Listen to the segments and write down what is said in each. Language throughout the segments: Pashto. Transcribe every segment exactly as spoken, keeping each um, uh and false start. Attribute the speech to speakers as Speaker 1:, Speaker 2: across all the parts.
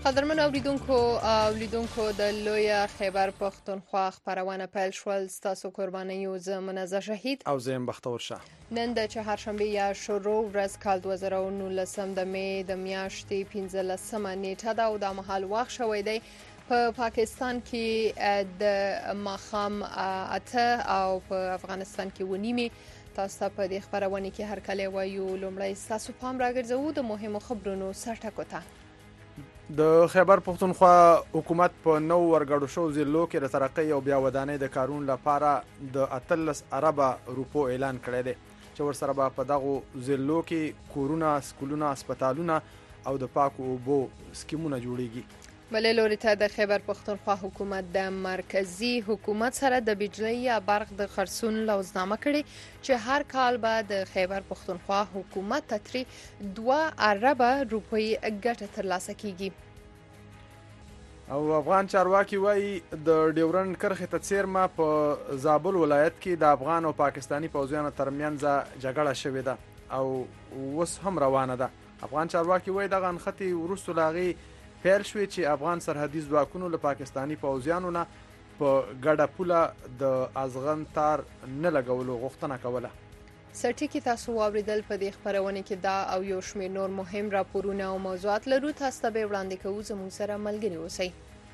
Speaker 1: قدرمن اوریدونکو او لیدونکو د لوی خیبر پښتونخوا خبرونه پیل شول. ستاسو قرباني زه منزه شهید
Speaker 2: او زه بختور شه.
Speaker 1: نن د چهارشنبه یا شروع ورځ کال دوه زره او نولسم د می د میاشتې پنځلسمه نیټه ده او د مهال وخت شوی دی په پا پاکستان کې د ماښام اته او په افغانستان کې ونیمه. تاسو په دې خبرونه کې هر کله وایو لومړی تاسو پام راګرځو د مهمو خبرونو سرټکو ته.
Speaker 2: د خیبر پښتونخوا حکومت په نو ورګړو شو ضلعو کې د ترقۍ او بیا ودانۍ د کارون لپاره د اتلس اربه روپو اعلان کړی دی چې ورسره به په دغو ضلعو کې کورونه، سکولونه، هسپتالونه او د پاکو اوبو سکیمونه جوړیږي.
Speaker 1: بلې لوري ته د خیبر پښتونخوا حکومت د مرکزی حکومت سره د بجلی یا برق د خرڅون لوزنامه کړي چې هر کال به د خیبر پښتونخوا حکومت ته ترې دوه اربه روپۍ ګټه ترلاسه کیږي.
Speaker 2: او افغان چارواکي وایي د ډیورنډ کرښې ته څیرمه په زابل ولایت کې د افغان او پاکستاني پوځیانو ترمنځ جګړه شوې ده او اوس هم روانه ده. افغان چارواکي وایي دغه نښتې وروسته له هغې پیل شوې چې افغان سرحدي ځواکونو له پاکستاني پوځیانو نه په ګډه پوله د ازغن تار نه لګولو غوښتنه کوله.
Speaker 1: سرټیکي تاسو واوریدل په دې خبرونه کې دا او یو شمېر نور مهم راپورونه او موضوعات لرو. تاسو ته به وړاندې کوو، زموږ سره ملګري اوسئ.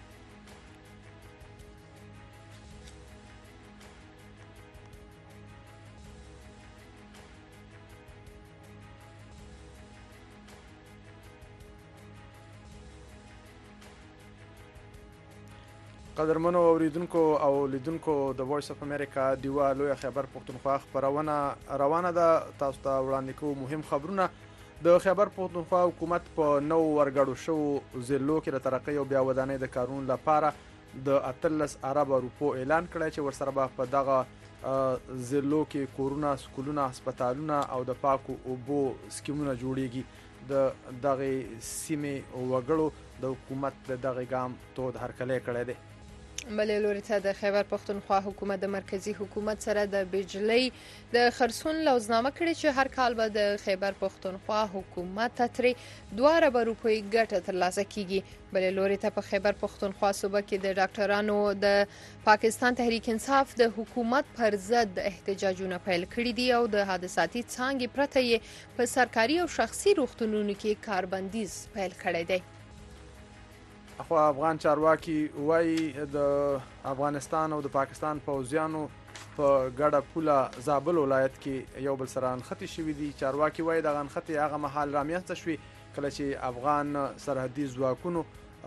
Speaker 2: قدرمنو اوریدونکو او لیدونکو د وایس اف امریکا دیوا لوی خیبر پښتونخوا خبرونه روانه ده. تاسو ته وړاندې کوو مهم خبرونه. د خیبر پښتونخوا حکومت په نو ورګړو شو ضلعو کې د ترقۍ او بیا ودانۍ د کارون لپاره د اتلس اربه روپو اعلان کړی چې ورسره به په دغه ضلعو کې کورونه، سکولونه، هسپتالونه او د پاکو اوبو سکیمونه جوړیږي. د دغه سیمې وګړو د حکومت د دغه ګام تود هرکلی کړی دی.
Speaker 1: بلې لوري ته د خیبر پښتونخوا حکومت د مرکزی حکومت سره د بجلی د خرڅون لوزنامه کړي چې هر کال به د خیبر پښتونخوا حکومت ته ترې دوه اربه روپۍ ګټه ترلاسه کیږي. بلې لوري ته په خیبر پښتونخوا صوبه کې د ډاکټرانو د پاکستان تحریک انصاف د حکومت پر ضد احتجاجونه پیل کړي دي او د حادثاتي څانګې پرته یې په سرکاري او شخصي روغتونونو کې کاربندیز پیل کړی دی.
Speaker 2: خو افغان چارواکي وایي د افغانستان او د پاکستان پوځیانو په ګډه پوله زابل ولایت کې یو بل سره نښتې شوي دي. چارواکي وایي دغه نښتې هغه مهال رامنځته شوي کله چې افغان سرحدي ځواکونو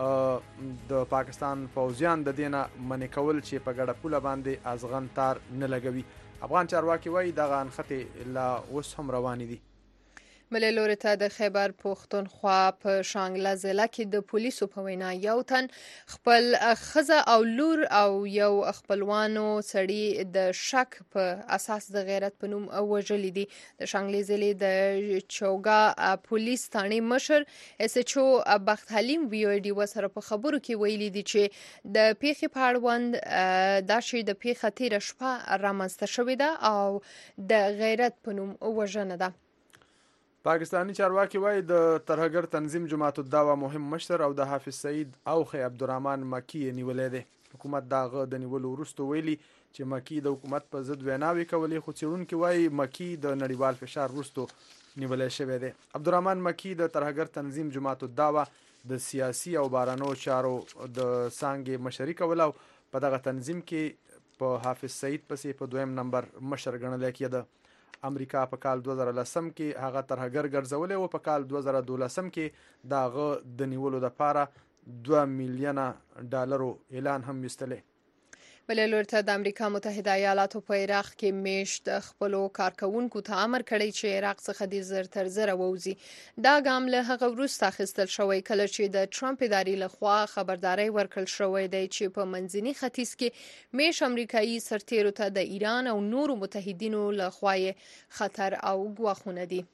Speaker 2: د پاکستان پوځیان د دې نه منع کول چې په ګډه پوله باندې ازغن تار نه لګوي. افغان چارواکي وایي دغه نښتې لا اوس هم روانې دي.
Speaker 1: بلې لوري ته د خیبر پښتونخوا په شانګله ضلع کې د پولیسو په وینا یو تن خپل ښځه او لور او یو خپلوانو سړي د شک په اساس د غیرت په نوم وژلي دي. د شانګلې ضلع د چوګا پولیس ثانې مشر اس ایچ او بخت حلیم وی او ډي سره په خبرو کې ویلي دي چې د پیښې په اړوند دا شی د پیښې تیر شپه رامنځته شوې ده او د غیرت په نوم وژنه ده.
Speaker 2: پاکستانی چارواکي وایي د ترهګر تنظیم جماعت الدعوه مهم مشر او د حافظ سعید اوخی عبدالرحمن مکی نیولې ده. حکومت داغه د نیولو وروسته ویلي چې مکی د حکومت په ضد ویناوي کولې، خو څېړونکي وایي مکی د نړیوال فشار وروسته نیولې شوی دی. عبدالرحمن مکی د ترهګر تنظیم جماعت الدعوه د سیاسي او بهرنیو چارو د څانګې مشري کوله او په دغه تنظیم کې په حافظ سعید پسې په دویم نمبر مشر ګڼل کېده. امریکا په کال دوه زره لسم کې هغه ترهګر ګرځولې او په کال دوه زره دولسم کې داغه د نیولو لپاره دوه میلیونه ډالرو اعلان هم وستلې.
Speaker 1: بلې لوري ته د امریکا متحده ایالاتو په عراق کې میشت خپلو کارکونکو ته امر کړی چې عراق څخه د زر تر زره ووځي. دا ګام له هغه وروسته اخیستل شوی کله چې د ټرمپ ادارې لخوا خبرداري ورکړل شوې ده چې په منځني ختیځ کې میش امریکایي سرتیرو ته د ایران او نورو متحدینو لخوا خطر او ګواښونه دي.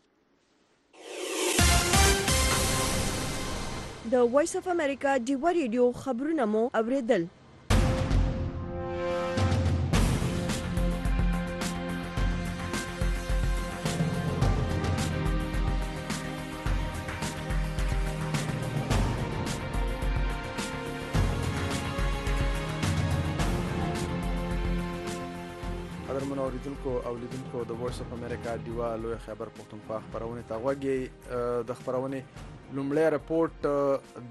Speaker 3: د وایس اف امریکا دیوا ریډیو خبرونه مو اوریدل.
Speaker 2: قدرمنو اوریدونکو او لیدونکو د وایس اف امریکا دیوا لوی خبر پښتونخوا خبرونه ته غوږی د خبرونه لومړی رپورټ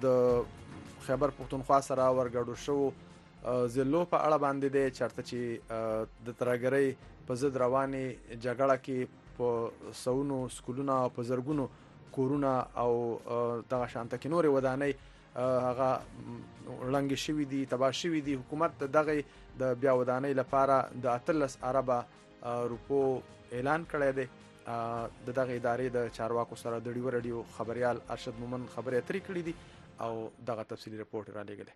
Speaker 2: د خبر پښتونخوا سره ورګړو شو زلو په اړه باندې د چرته چې د ترګری په ضد رواني جګړه کې په سونو سکولونو په زرګونو کورونه او دغه شانته کې نورې ودانۍ هغه لنګ شوی دي تباه شوی دي. حکومت دغه د بیا ودانۍ لپاره د اتلس اربه روپو اعلان کړی دی. د دغه ادارې د چارواکو سره د ډیو رادیو خبريال ارشد مومن خبرې اترې کړې دي او دغه تفصیلی رپورټ را لېږلی.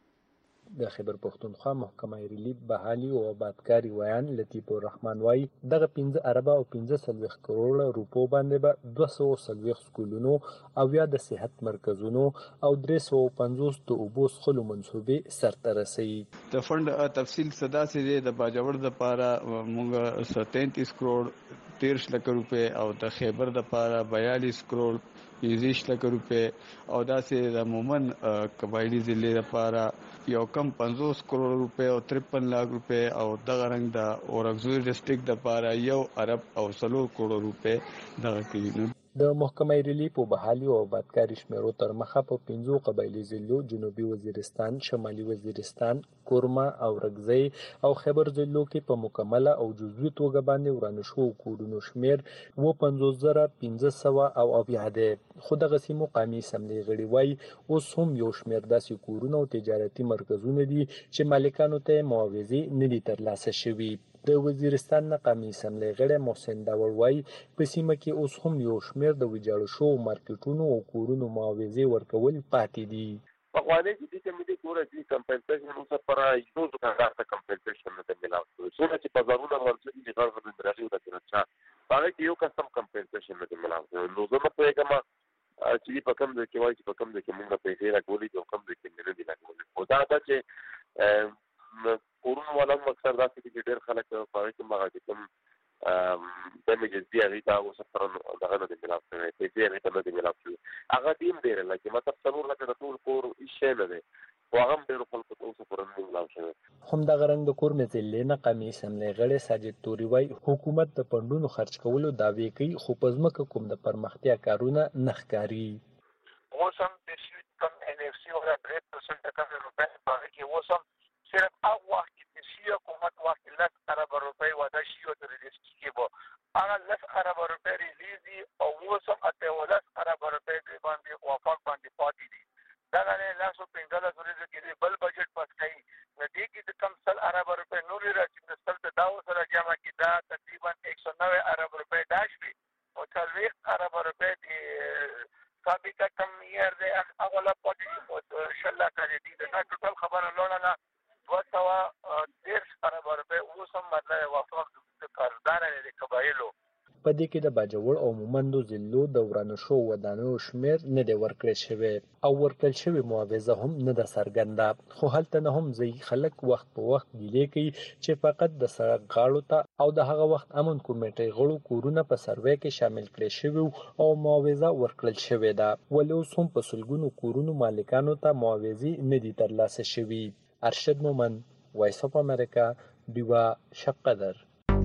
Speaker 4: د خیبر پښتونخوا محکمه ریلیف بحالي او آبادکاري ویان لطیف الرحمن وای دغه پنځه اربه او پنځه سلويخ کروڑ روپو باندې به دوه سوه سلويخ سکولونو او یا د صحت مرکزونو او درې سوه پنځوس د اوبو څښلو منصوبې سرته رسوي.
Speaker 5: د فند تفصیل صدا سي د باجوړ د پاره موږ تینتیس کروڑ تیرش لک روپے او د خیبر د پاره بیالیس کروڑ پنځه لک روپے او داسې د مومن قبایلی ضلع لپاره یو کم پنځوس کروڑ روپے او ترپن لاک روپے او دغه رنګ د اورګزوی ډسټریکټ د پاره یو ارب او سلور کروڑ روپے دغه کوي.
Speaker 4: د محکمه ریلیف او بحالي او آبادکاري شمیرو تر مخه په پنځو قبایلی ضلعو جنوبي وزیرستان، شمالي وزیرستان، کورما او رګزی او خیبر ضلعو کې په مکمله او جزوي توګه باندې ورانه شو کورونو شمیر و پنځوس زره پنځه سوه او اویا دی. خو دغه سیمو قامي اسمبلۍ غړي وایي اوس هم یو شمیر داسې کورونه او تجارتي مرکزونه دي چې مالکانو ته معاوضې نه دي ترلاسه شوي. د وزیرستان نه قامي اسمبلۍ غړی محسن داور وایي په سیمه کې اوس هم یو شمیر د ویجاړو شوو مارکیټونو او کورونو معاوضې ورکول پاتې دي.
Speaker 6: پخوانۍ چې دې کمیټې ګوره چې کمپنسیشن اوس لپاره یو دوکاندار ته کمپنسیشن نه دی میلاو شوی. څومره چې په زرونه ورځي چې غرض د درغلي وکړي چې هغه کې یو قسم کمپنسیشن نه دی میلاو شوی. نو زه نه پوهېږم چې په کوم ځای کې وایي چې په کوم ځای کې موږ پیسې راکولې دي او کوم ځای کې نه دي راکولې. خو دا ده چې کورونو والا مقصد دا چې ډېر خلک په هغې کې هغه چې کوم ډیمیجز دي هغې ته اوس سره دغه نه دي میلاو شوی، پیسې هغې ته نه دي میلاو شوي. هغه دي هم ډېرې لکه مطلب څلور لکه د ټول کور هېڅ شی نه دی، خو هغه هم ډېرو خلکو ته اوسه پورې نه دي میلاو شوی.
Speaker 4: همدغه رنګ د کورمې ضلعې نه قامي اسمبلۍ غړی ساجد توري وایي حکومت د فنډونو خرچ کولو دعوې کوي خو په ځمکه کوم د پرمختیا کارونه نه ښکاري.
Speaker 7: اوس هم د شي کم ان اف سي ولا درې پرسنټه کم روپۍ په هغې کې اوس هم صرف هغه وخت کې د شي حکومت وخت کې لس اربه روپۍ واده شي او د ریلیز کېږي به هغه لس اربه روپۍ ریلیز دي او اوس هم اته ولس اربه روپۍ دوی باندې وفاق باندې پاتې دي. دغه نه لسو پنځلس ورځو کې دوی بل بجټ پاس کوي. نو دې کې د کم سل اربه روپۍ نورې راځي د سل د داو سره جمع کړي دا تقریبا ایک سو نوے ارب روپۍ دا شوي او څلوېښت اربه روپۍ د سابقه کم یار دی هغه لا پاتې دي او شل لاکه دي. دا ټوټل خبره لوړه دوه سوه دېرش اربه روپۍ اوس هم مطلب وفاق د کارګداره دی د قبایلو.
Speaker 4: په دې کې د باجوړ او مومندو ضلعو د ورانه شوو ودانیو شمیر نه دی ورکړی شوی او ورکړل شوې معاوضه هم نه ده څرګنده. خو هلته نه هم ځایي خلک وخت په وخت ګیلې کوي چې فقط د سړک غاړو ته او د هغه وخت امن کمیټۍ غړو کورونه په سروې کې شامل کړي شوي او معاوضه ورکړل شوې ده، ولې اوس هم په سلګونو کورونو مالکانو ته معاوضې نه دي ترلاسه شوي. ارشد مومن، وایس اف امریکا، دیوا شب قدر.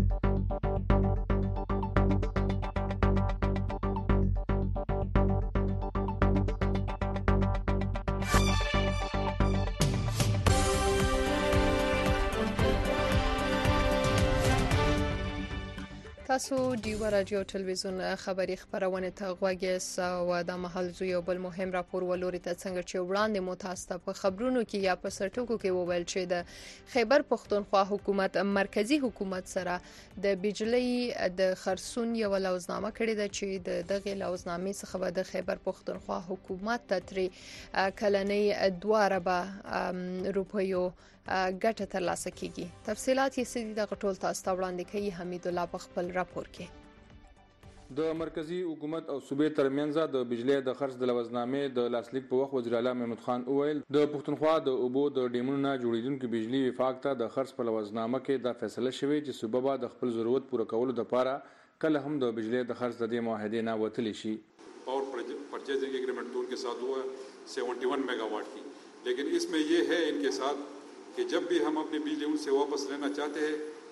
Speaker 1: تاسو دیوا رادیو ټلویزیون خبری خبرونه ته غوږ یاست او د محل زو یو بل مهم راپور ولوري ته څنګه چې وړاندې متاسفه په خبرونو کې یا په سرټکو کې وویل چې د خیبر پښتونخوا حکومت مرکزی حکومت سره د بجلی د خرسون یو لوزنامه کړې ده چې د دغه لوزنامې څخه به د خیبر پښتونخوا حکومت ته ترې کلنۍ دوه اربه روپیو ګټه ترلاسه کیږي. تفصيلات یې سړي د غټول تاسو ته وړاندې کوي حمید الله په خپل راپور کې.
Speaker 8: د مرکزی حکومت او صوبې ترمنځ د بجلی د خرڅ د لوزنامې د لاسلیک په وخت وزیر اعلی محمود خان اویل د پښتونخوا د اوبو د ډیمونو نه جوړیدونکو بجلی وفاق ته د خرڅ په لوزنامه کې د فیصله شوې چې صوبه به د خپل ضرورت پوره کولو لپاره کله هم د بجلی د خرڅ د دې معاهدې نه وتلی شي.
Speaker 9: Power purchasing agreement तो उनके साथ हुआ सेवेंटी वन मेगावाट की, लेकिन इसमें ये है इनके साथ कि जब भी हम अपनी बिजली उनसे वापस लेना चाहते हैं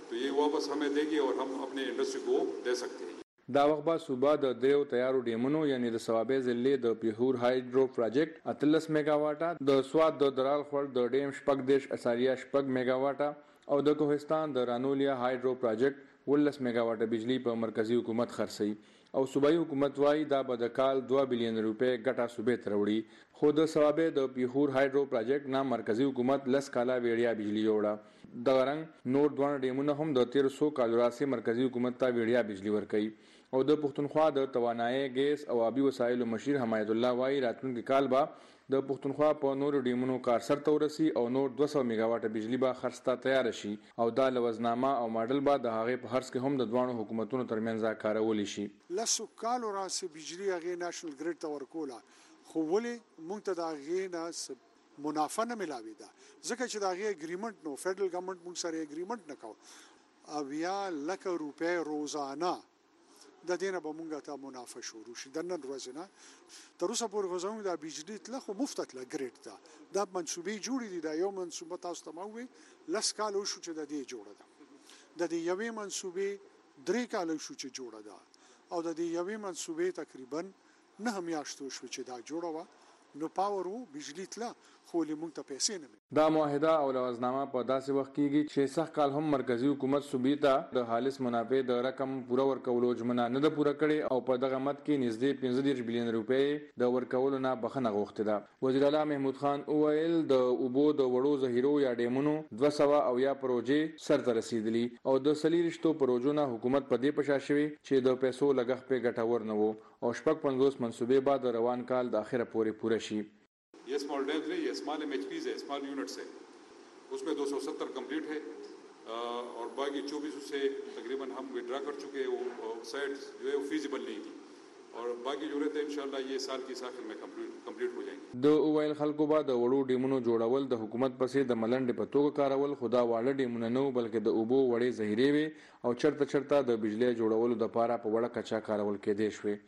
Speaker 9: तो ये वापस हमें देगी और हम अपने इंडस्ट्री को दे सकते हैं।
Speaker 8: دا وخت به صوبه د دریو تیارو ډیمونو یعنی د سوابې ضلع د پیښور هایډرو پروجیکټ اتلس میگا واټه، د سواد د درال خور د ډیم شپږ دیش اشاریه شپږ میگا واټه او د کوهستان د رانولیا هایډرو پروجیکټ ولس میگا واټه بجلی په مرکزی حکومت خرڅي او صوبایي حکومت وايي دا به د کال دوه بلین روپے ګټه صوبې ته وړي. خو د سوابې د پیښور هایډرو پروجیکټ نه مرکزی حکومت لس کاله ویړیا بجلی جوړه. د غرنګ نور دوه ډیمونه هم د تیر سو کال راځي مرکزی حکومت ته ویړیا بجلی ورکوي. او د پښتونخوا د توانایي ګیس او آبي وسایلو مشیر حمایت الله وايي راتلونکي کال به د پښتونخوا په نورو ډیمونو کار سرته ورسي او نور دوه سوه میگا واټه بجلی به خرڅ ته تیار شي او دا لوزنامه او ماډل به د هغې په خرڅ کې هم د دوانو حکومتونو ترمنځ کارول شي.
Speaker 10: لسو کالو راسي بجلی هغې نېشنل ګریډ ته ورکوله، خو ولې موږ ته د هغې نه منافع نه ملاوېده ځکه چې د هغې اګریمنټ نو فدرل ګورنمنټ موږ سره اګریمنټ نه کوو. اویا لکه روپۍ روزانه د دینه به مونږ ته منافع شروع شي. د نن ورځې نه تر اوسه پورې خو زموږ د بجلي تله خو مفته تله ګریډ ته دا منصوبې جوړې دي. دا یو منصوبه تاسو ته ما وویل لس کاله وشو چې د دې جوړه ده، د دې یوې منصوبې درې کاله شو چې جوړه ده او د دې یوې منصوبې تقریبا نهه میاشتې شو چې دا جوړه وه نو پاور وو بجلي تله خو له مونږ ته پیسې نه.
Speaker 8: دا معاهده او لوزنامه په داسې وخت کېږي چې سخت کال هم مرکزی حکومت صوبې ته د خالص منافع د رقم پوره ورکولو ژمنه نه ده پوره کړې او په دغه مد کې نږدې پنځه دېرش بلین روپۍ د ورکولو نه بخښنه غوښتې ده. وزیر اعلی محمود خان وویل د اوبو د وړو ذخیرو یا ډیمونو دوه سوه اویا پروژې سرته رسېدلي او د څلېرویشتو پروژو نه حکومت په دې پشا شوی چې د پیسو لګښت پرې ګټور نه و او شپږ پنځوس منصوبې به د روان کال د اخره پورې پوره شي.
Speaker 9: ये स्मॉल डैम्स नहीं, ये स्मॉल एम एच पीज है, स्मॉल यूनिट्स है, उसमें दो सौ सत्तर कम्प्लीट है और बाकी चौबीस से तकरीबन हम विड्रा कर चुके हैं. वो साइट्स जो है वो फीजिबल नहीं थी और बाकी जो रहते हैं इंशाल्लाह ये साल की आखिर में कम्प्लीट हो जाएंगे.
Speaker 8: د اوایل خلکو به د وړو ډیمونو جوړول د حکومت پسې د ملنډې په توګه کارول، خو دا واړه ډیمونه نه بلکې د اوبو وړې ذخیرې وي او چرته چرته د بجلی جوړولو دپاره په وړه کچه کارول کېدی شوې.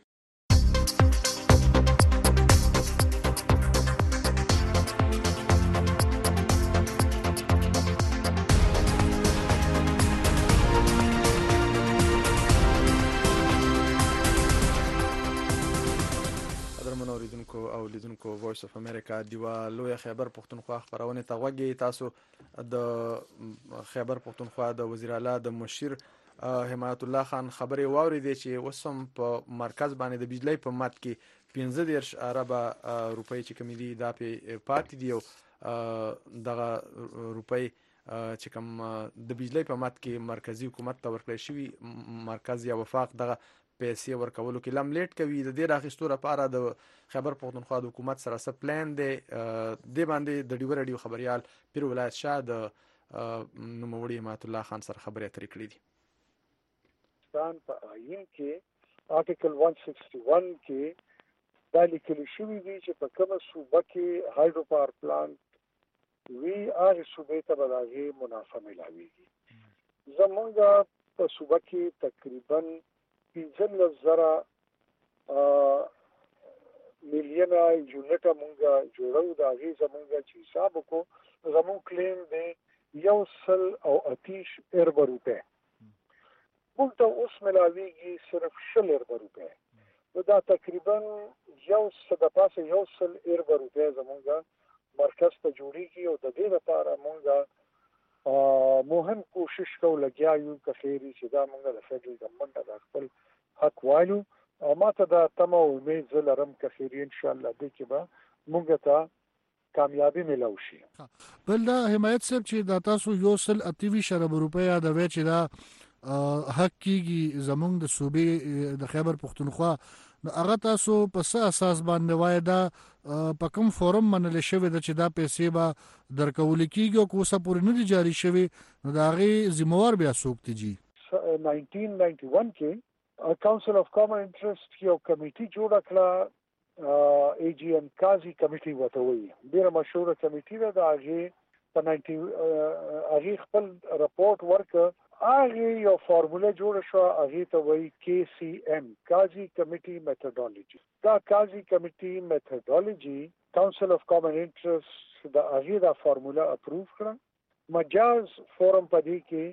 Speaker 2: او لیدونکو وایس اف امریکا دیوا لوی خیبر پښتونخوا خبرونه ته وګورئ. تاسو د خیبر پښتونخوا د وزیر اعلی د مشیر حمایت الله خان خبرې واوریدې چې وسم په مرکز باندې د بجلی په مات کې پنځه دېرش اربه روپۍ چې کوم دي دا په پاتې دی او دغه روپۍ چې کوم د بجلی په مات کې مرکزی حکومت ته ورکړل شوی مرکز یا وفاق دغه پیسې ورکولو کې لم لیټ کوي. د دې راخستو لپاره د خیبر پښتونخوا د حکومت سره څه پلان دی د باندې د ډیو رادیو خبريال پیر ولایت شاه د نوموړي حمایت الله خان سره خبرې اترې کړې دي.
Speaker 11: پاکستان په آئین کې آرټیکل one sixty-one کې دا لیکل شوی دی چې په کومه صوبه کې هایډرو پاور پلانټ وی هغه صوبې ته به د هغې منافع میلاویږي. زمونږ په صوبه کې تقریبا پنځلس زره میلیونه یونټه مونږ جوړو. د هغې زمونږ چې حساب وکړو زمونږ کلیم دی یو سل او اتیش اربه روپۍ، مونږ ته اوس ملاویږي صرف شل اربه روپۍ. نو دا تقریبا یو څه د پاسه یو سل اربه روپۍ زمونږ مرکز ته جوړیږي او د دې لپاره مونږ مهم کوشش کوو لګیا یو که خیري چې دا مونږ د فدرل ګورنمنټ د خپل حق وایو او ماته دا تمه او امید زه لرم که خیري انشاءالله دې کې به مونږ ته کامیابی ملو شي.
Speaker 12: بل دا حمایت صاحب چې دا تاسو یو سل اتیویش اربه روپۍ یادوي چې دا حق کېږي زمونږ د صوبې د خیبر پښتونخوا، نو هغه تاسو په څه اساس باندې وایي دا په کوم فورم منل شوی ده چې دا پیسې به درکول کېږي او که اوسه پورې نه دي جاري شوي نو د هغې ذمهوار بیا څوک دي؟ جي
Speaker 11: ناینټین ناینټي ون کې کاونسل اف کامن انټرست یو کمیټي جوړه کړه، ای جی ایم کازي کمیټي ورته وایي، ډېره مشهوره کمیټي ده. د هغې په ناینټي هغې خپل رپورټ ورکړه، هغه یو فارموله جوړه شو، هغه ته وایي کې سی ایم کازي کمیټي میتھډالوجي. دا کازي کمیټي میتھډالوجي کاونسل اف کامن انټرست د هغه دا فارموله اپروف کړه. مجاز فورم پدې کې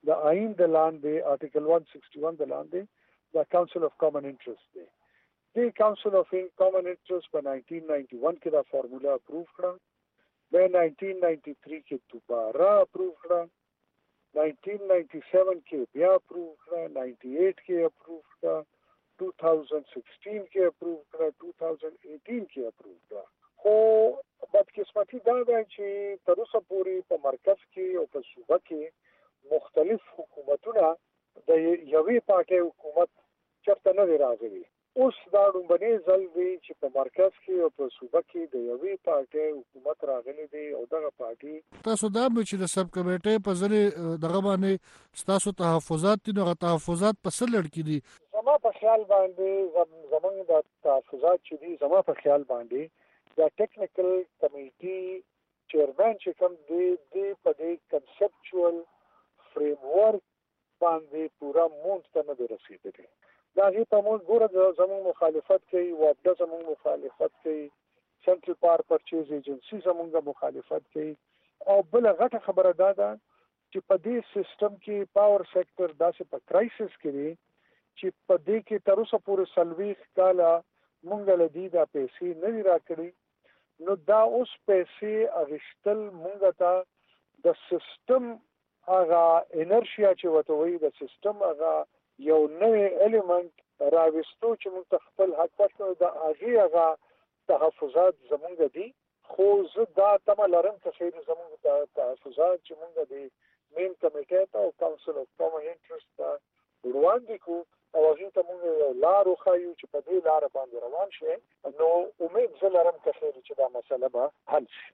Speaker 11: د آئین د لاندې آرټیکل one sixty-one د لاندې د کونسل اف کامن انټرست دی. د کونسل اف کامن انټرست په nineteen ninety-one کې دا فارمولا اپروو کړه، په nineteen ninety-three کې دوباره اپروو کړه، nineteen ninety-seven کې بیا اپروو کړه، ninety-eight کې اپروو کړه، two thousand sixteen کې اپروو کړه، two thousand eighteen کې اپروو کړه. خو بدقسمتي دا ده چې تر اوسه پورې په مرکز کې او په صوبه کې مختلف حکومتونه د یوې پارټۍ حکومت چرته نه دی راغلی. اوس دا لومړنی ځل دی چې په مرکز کې او په صوبه کې د یوې پارټۍ حکومت راغلی دی او دغه پارټي
Speaker 12: تاسو دا مې چې د سب کمیټې په ځلې دغه باندې ستاسو تحفظات دي، نو تحفظات په څه لړ کې دي؟
Speaker 11: زما په خیال باندې زمونږ د تحفظات چې دي، زما په خیال باندې د ټیکنیکل کمیټي چیرمن چې کوم دی د په دې کنسپچوال فریم ورک باندې پورا مونږ ته نه رسیدلی. دا هی په موږ ګوره زموږ مخالفت کوي، وابډه زموږ مخالفت کوي، سنټرل پاور پرچیز ایجنسی زموږ مخالفت کوي. او بل غټه خبره دا ده چې په دې سیستم کې پاور سېکټر داسې په کرایسس کې دی چې په دې کې تر اوسه پورې څلوېښت کاله مونږ له دې دا پیسې نه دي راکړي. نو دا اوس پیسې اخیستل مونږ ته د سیستم هغه انرشیا چې ورته وایي، د سیستم هغه یو نوی الیمنٹ راوستو چې موږ ته خپل حق ورکړو، د هغې هغه تحفظات زمونږ دي. خو زه دا تمه لرم چې خیر زمونږ تحفظات چې مونږ د مین کمیټې ته او کونسل اف کامن انټرست ته وړاندې کړو او هغې ته مونږ یو لار وښایو چې په دې لاره باندې روان شي. نو امید زه لرم که خیر چې دا مسله به حل شي.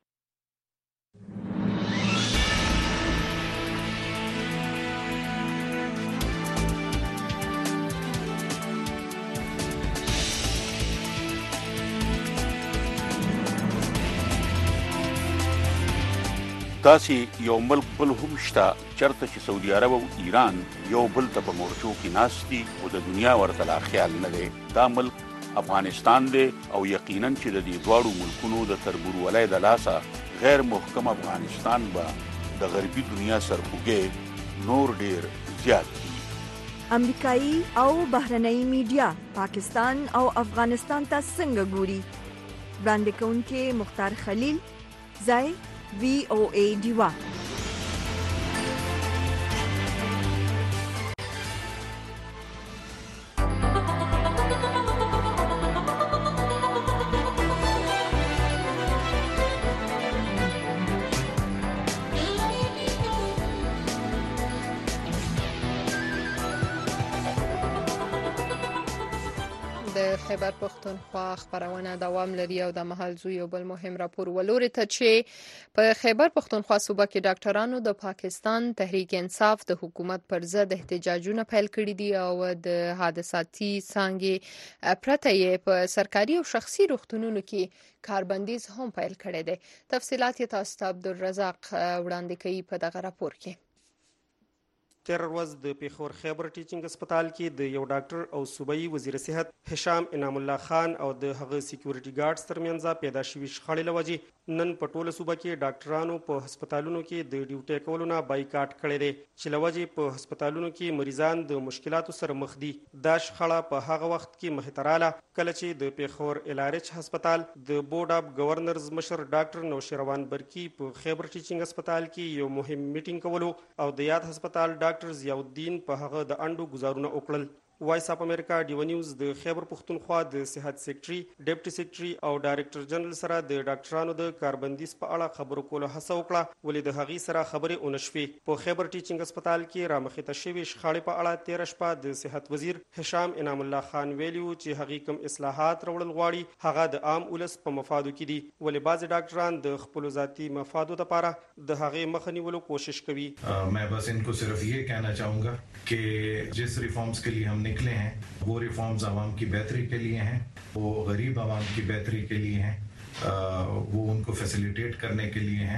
Speaker 13: داسې یو ملک بل هم شته چرته چې سعودي عرب او ایران یو بل ته په مورچو کې ناست دي او د دنیا ورته لا خیال نه دی. دا ملک افغانستان دی او یقینا چې د دې دواړو ملکونو د تربورولۍ د لاسه غیر محکم افغانستان به د غربي دنیا سرخوږی نور ډیر زیات دي.
Speaker 3: امریکایي او بهرنۍ میډیا پاکستان او افغانستان ته څنګه ګوري؟ وړاندې کوونکې مختار خلیل، ځای وی او ای ډیوا.
Speaker 1: د خیبر پښتونخوا خبرونه دوام لري او د مهال زو یو بل مهم راپور ولوري ته چې په خیبر پښتونخوا صوبه کې ډاکټرانو د پاکستان تحریک انصاف د حکومت پر ضد احتجاجونه پیل کړي دي او د حادثاتي څانګې پرته یې په سرکاري او شخصي روغتونونو کې کاربندیز هم پیل کړي دي. تفصیلات یې تاسو ته عبدالرزاق وړاندې کوي په دغه راپور کې.
Speaker 14: تیر ورځ د پیښور خیبر ټیچینګ هسپتال کې د یو ډاکټر او صوبایي وزیر صحت هشام انعام الله خان او د هغه سکیورټي ګارډز ترمنځ پیدا شوي شخړې له وجې نن په ټوله صوبه کې ډاکټرانو په هسپتالونو کې د ډیوټي کولو نه بایکاټ کړی دی چې له وجې په هسپتالونو کې مریضان د مشکلاتو سره مخ دي. دا شخړه په هغه وخت کې مخې ته راله کله چې د پیښور الارچ هسپتال د بورډ اف گورنرز مشر ډاکټر نوشیروان برکی په خیبر ټیچینګ هسپتال کې یو مهم میټینګ کولو او د یاد هسپتال ډاکټر ضیاء الدین په هغه د انډو گزارونه وکړل. وایس اف امریکا ډیو نیوز د خیبر پښتونخوا د صحت سیکریټري ډیپټي سیکریټري او ډایرکټر جنرال سره د ډاکټرانو د کاربندیز په اړه خبرو کولو هڅه وکړه، ولې د هغې سره خبرې ونه شوې. په خیبر ټیچینګ هسپتال کې رامخې ته شوې شخړې په اړه تېره شپه د صحت وزیر هشام انعام الله خان ویلي و چې هغې کوم اصلاحات راوړل غواړي هغه د عام ولس په مفادو کې دي، ولې بعضې ډاکټران د خپلو ذاتي مفادو لپاره د هغې مخه نیولو کوشش کوي.
Speaker 15: मैं बस इनको सिर्फ ये कहना चाहूँगा कि जिस रिफॉर्म्स के लिए हम निकले हैं वो रिफॉर्म्स आवाम की बेहतरी के लिए हैं, वो गरीब आवाम की बेहतरी के लिए हैं, वो उनको फैसिलिटेट करने के लिए हैं.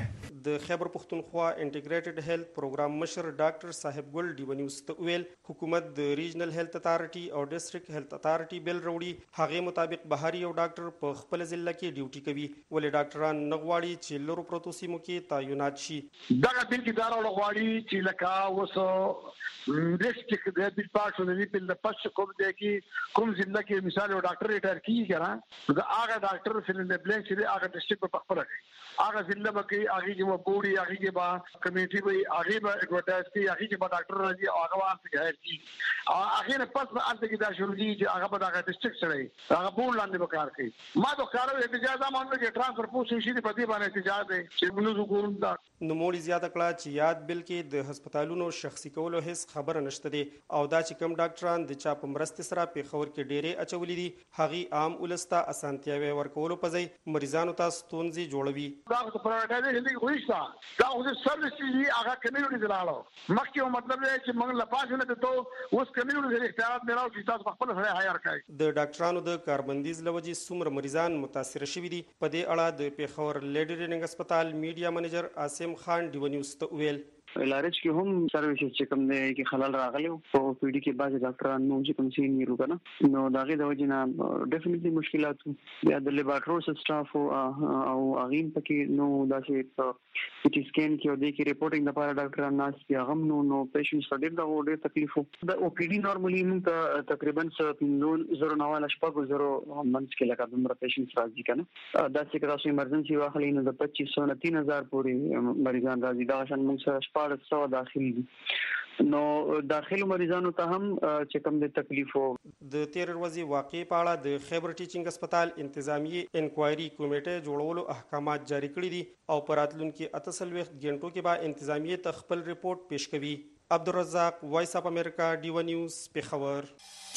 Speaker 14: د خیبر پښتونخوا انټیګریټډ هیلث پروګرام مشر ډاکټر صاحب ګل ډیو نیوز ته ویل حکومت د ریجنل هیلث اتارټي او ډیسټریکټ هیلث اتارټي بل وروړي هغه مطابق بهر یو ډاکټر په خپل ضلع کې ډیوټي کوي ولې ډاکټران نه غواړي چې لرو پروتو سیمو کې تعینات شي.
Speaker 16: دغه بل کې دارو غواړي چې لکه وسو ډیسټریکټ د بیل پاسونه دی په پښه کوم دی کې کوم ضلع کې مثال یو ډاکټر ریټایر کیږي کنه دا هغه ډاکټر فلن د بلنک چې هغه ډیسټریکټ په خپل کوي هغه ضلع کې هغه کې مو بوري هغه کې با کمیټي وي هغه به ایڈورټایز کوي هغه کې به ډاکټر راځي هغه واسطه غیر کی هغه نه پس به انت کې دا شروع دي چې هغه به هغه ډیسټریکټ سره هغه بول لاندې وکړ کوي ما دا کارو اجازه مانو کې ټرانسفر پوسټ شي په دې باندې اجازه ده چې موږ وګورم دا
Speaker 14: نو موري زیاته کړه چې یاد بل کې د هسپتالونو شخصي کولو هیڅ خبره نشته دي او دا چې کوم ډاکټران د چا په مرسته سره په خبر کې ډېرې اچولې دي هغه عام ولستا اسانتیاوي ورکولو په ځای مریضانو ته ستونزې جوړوي.
Speaker 16: دا په پرایویټایزیشن کې وایستا دا اوس سرویس دی هغه کمیونټي دلالو مخکې یو مطلب دی چې موږ لا پاسونه ته اوس کمیونټي د اختیارات نه راو چې تاسو خپل سره هایر کړئ.
Speaker 14: د ډاکټرانو د کاربندیز لوجې څومره مریضان متاثر شوي دي په دې اړه د پیښور لیډي ریننګ هسپتال میډیا منیجر عاصم خان ډیو نیوز ته ویل
Speaker 17: لارج کې هم سرویسز چې کوم دی کې خلل راغلی او پی ډي کې بعض ډاکټران نو چې کوم سین نیرو کنه نو داغه د وجه نه ډیفینټلی مشکلات بیا د لیبارټوري سټاف او اغین پکې نو داسې پی ټي سکین کې او د کې ریپورټینګ لپاره ډاکټران ناس بیا هم نو نو پیشنټس ته ډېر د ډېر تکلیف د او پی ډي نورمالي موږ تقریبا زیرو نواله شپږ زیرو منځ کې لکه دومره پیشنټس راځي کنه دا چې تاسو ایمرجنسي واخلئ نو د پچیس سو نه تین هزار پورې مریضان راځي دا شان موږ سره سو داخلي دي نو داخلو مریضانو ته هم چې کوم د تکلیفو
Speaker 14: د تیر ورځې واقع په اړه د خیبر ټیچینګ هسپتال انتظامی انکوایري کمیټه جوړولو احکامات جاری کړي دي او په راتلونکي اتلس وخت غنټو کې به انتظامی ته خپل ریپورت پیش کوي. عبدالرزاق وایس اف امریکا ډیو نیوز پیښور.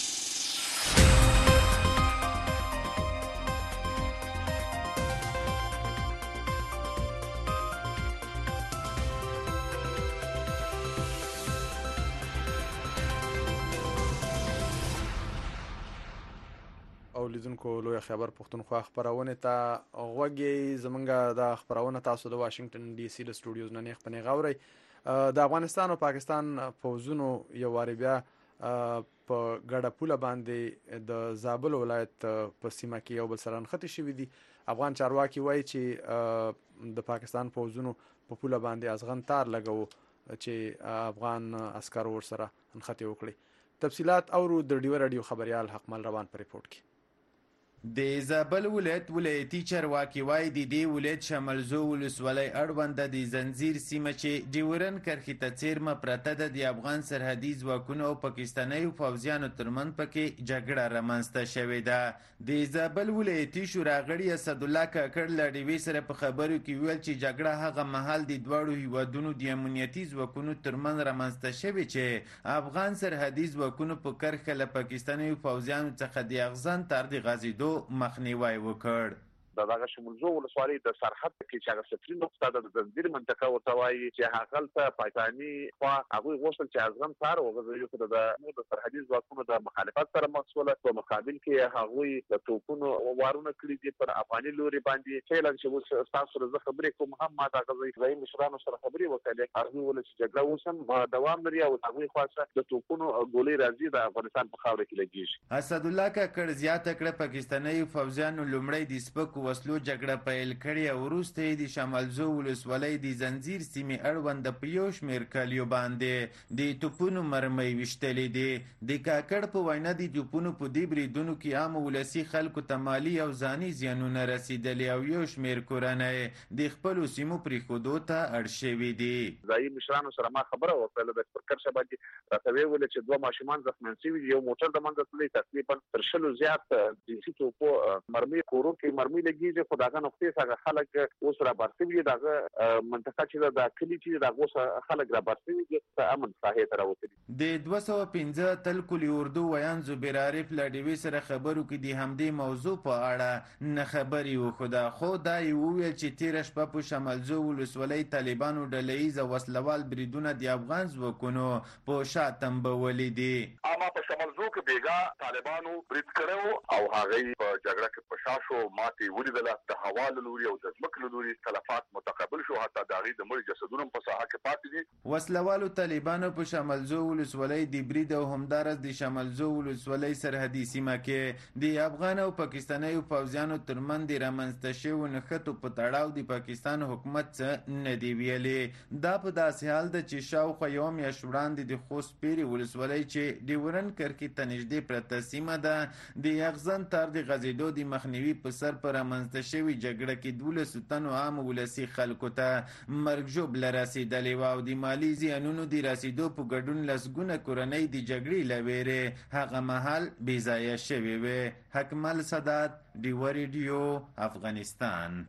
Speaker 2: لیدونکو لوی خبر پښتونخوا خبرونه ته غوږی زمونږه د خبرونه تاسو د واشنگټن ډي سي له سټوډیوز نه نه خپنه غوړی د افغانستان او پاکستان فوزونو یو واری بیا په ګډه پوله باندې د زابل ولایت په سیمه کې یو بل سره نښتې شوې دي. افغان چارواکي وایي چې د پاکستان فوزونو په پوله باندې ازغن تار لګو چې افغان عسکر ور سره نښتې وکړي. تفصيلات اورو د ډیو رادیو خبريال حقمل روان پر ریپورت کې.
Speaker 18: د زابل ولایت ولایتي چارواکي وایي د دې ولایت شمالزو ولسوالۍ اړونده د زنجیر سیمه چې ډیورن کرښې ته څیرمه پرته ده د افغان سرحدي ځواکونو او پاکستانیو پوځیانو ترمنځ پکې جګړه رامنځته شوې ده. د زابل ولایتي شورا غړي اسدالله کاکړ له ډیوې سره په خبرو کې ویل چې جګړه هغه مهال د دواړو هیوادونو د امنیتي ځواکونو ترمنځ رامنځته شوې چې افغان سرحدي ځواکونو په کرښه له پاکستانیو پوځیانو څخه د اغزن تر د غځېدو مخنیوي وکړ.
Speaker 19: دغه شمولزو ولسوالۍ د سرحد کې چې هغه صفري نقطه د زنجیر منطقه ورته وایي چې هغه ته پاکستاني خوا هغوی غوښتل چې ازغن تار وغځوي خو د سرحدي ځواکونو د مخالفت سره مخ شول. په مقابل کې هغوی د توپونو وارونه کړي دي پر افغاني لوري باندې چې لږ چې اوس تاسو سره زه خبرې کوم هم ما د غځوي مشرانو سره خبرې وکړې هغوی ول چې جګړه اوس هم دوام لري او هغوی خاصه د توپونو ګولۍ راځي د افغانستان په خاوره کې لګیږي.
Speaker 18: اسدالله کاکړ زیاته کړه پاکستاني فوجیانو لومړی د سپکو وسلو جګړه پیل کړې او وروسته د شمالزو ولسوالۍ د زنجیر سیمې اړوند په یو شمېر کلیو باندې د توپونو مرمۍ ویشتلې دي. د کاکړ په وینا د توپونو په دې بریدونو کې عام ولسي خلکو ته مالي او ځاني زیانونه رسیدلي او یو شمېر کورنۍ د خپلو سیمو پرېښودو ته اړ شوي دي.
Speaker 19: ځایي مشرانو سره ما خبره وکړله د کرکر باندې راته ویل چې دوه ماشومان زخمیان شوي یو موټر د منځه تللی تقریبا تر شلو زیات د توپو مرمۍ کورو کې مرمۍ لګېږي خو دغه نقطې څخه خلک اوس رابرسوي دي. دغه منطقه چې د کلي چې دغه اوس خلک رابرسوي دي په امن ساحې ته راوتلي.
Speaker 18: د دوه سوه پنځه اتل کلي اردو ویان زبیر عارف له ډیوې سره خبرو کې د همدې موضوع په اړه نه خبرې وښوده خو دا یې وویل چې تېره شپه په شمالزو ولسوالۍ طالبانو ډله ییز وسلوال بریدونه د افغان ځواکونو په شا تنبولي دي.
Speaker 19: اما په شمالزو کې بیګا طالبانو برید کړو او هغه په جګړه کې پشاشو ماتي ولیدله د هوا لوري او د ځمکې لوري تلفات متقابل شو حتی د هغې د مړي جسدونه په ساحه کې پاتې دي.
Speaker 18: وسلوالو طالبانو په شمالزو ولسوالۍ د برید او همدارس د شمالزو ولسوالۍ سرحدي سیمه کې د افغان او پاکستاني پوځیانو ترمنځ د رامنځته شویو نښتو په تړاو د پاکستان حکومت څه نه دی ویلي. دا په داسې حال ده چې شاوخوا یوه میاشت وړاندې د خوست پیري ولسوالۍ چې ډیورن کرښې ته نږدې پرته سیمه ده د یغزن تار د غځېدو د مخنیوي په سر په رامنځته شوې جګړه کې دولسو تنو عام ولسي خلکو ته مرګ ژوبله رسېدلې وه او د مالي زیانونو د رسېدو په ګډون لسګونه کورنۍ د جګړې له ویرې هغه مهال بېځایه شوې وې. حکمل سادات، ډیوه ریډیو، افغانستان.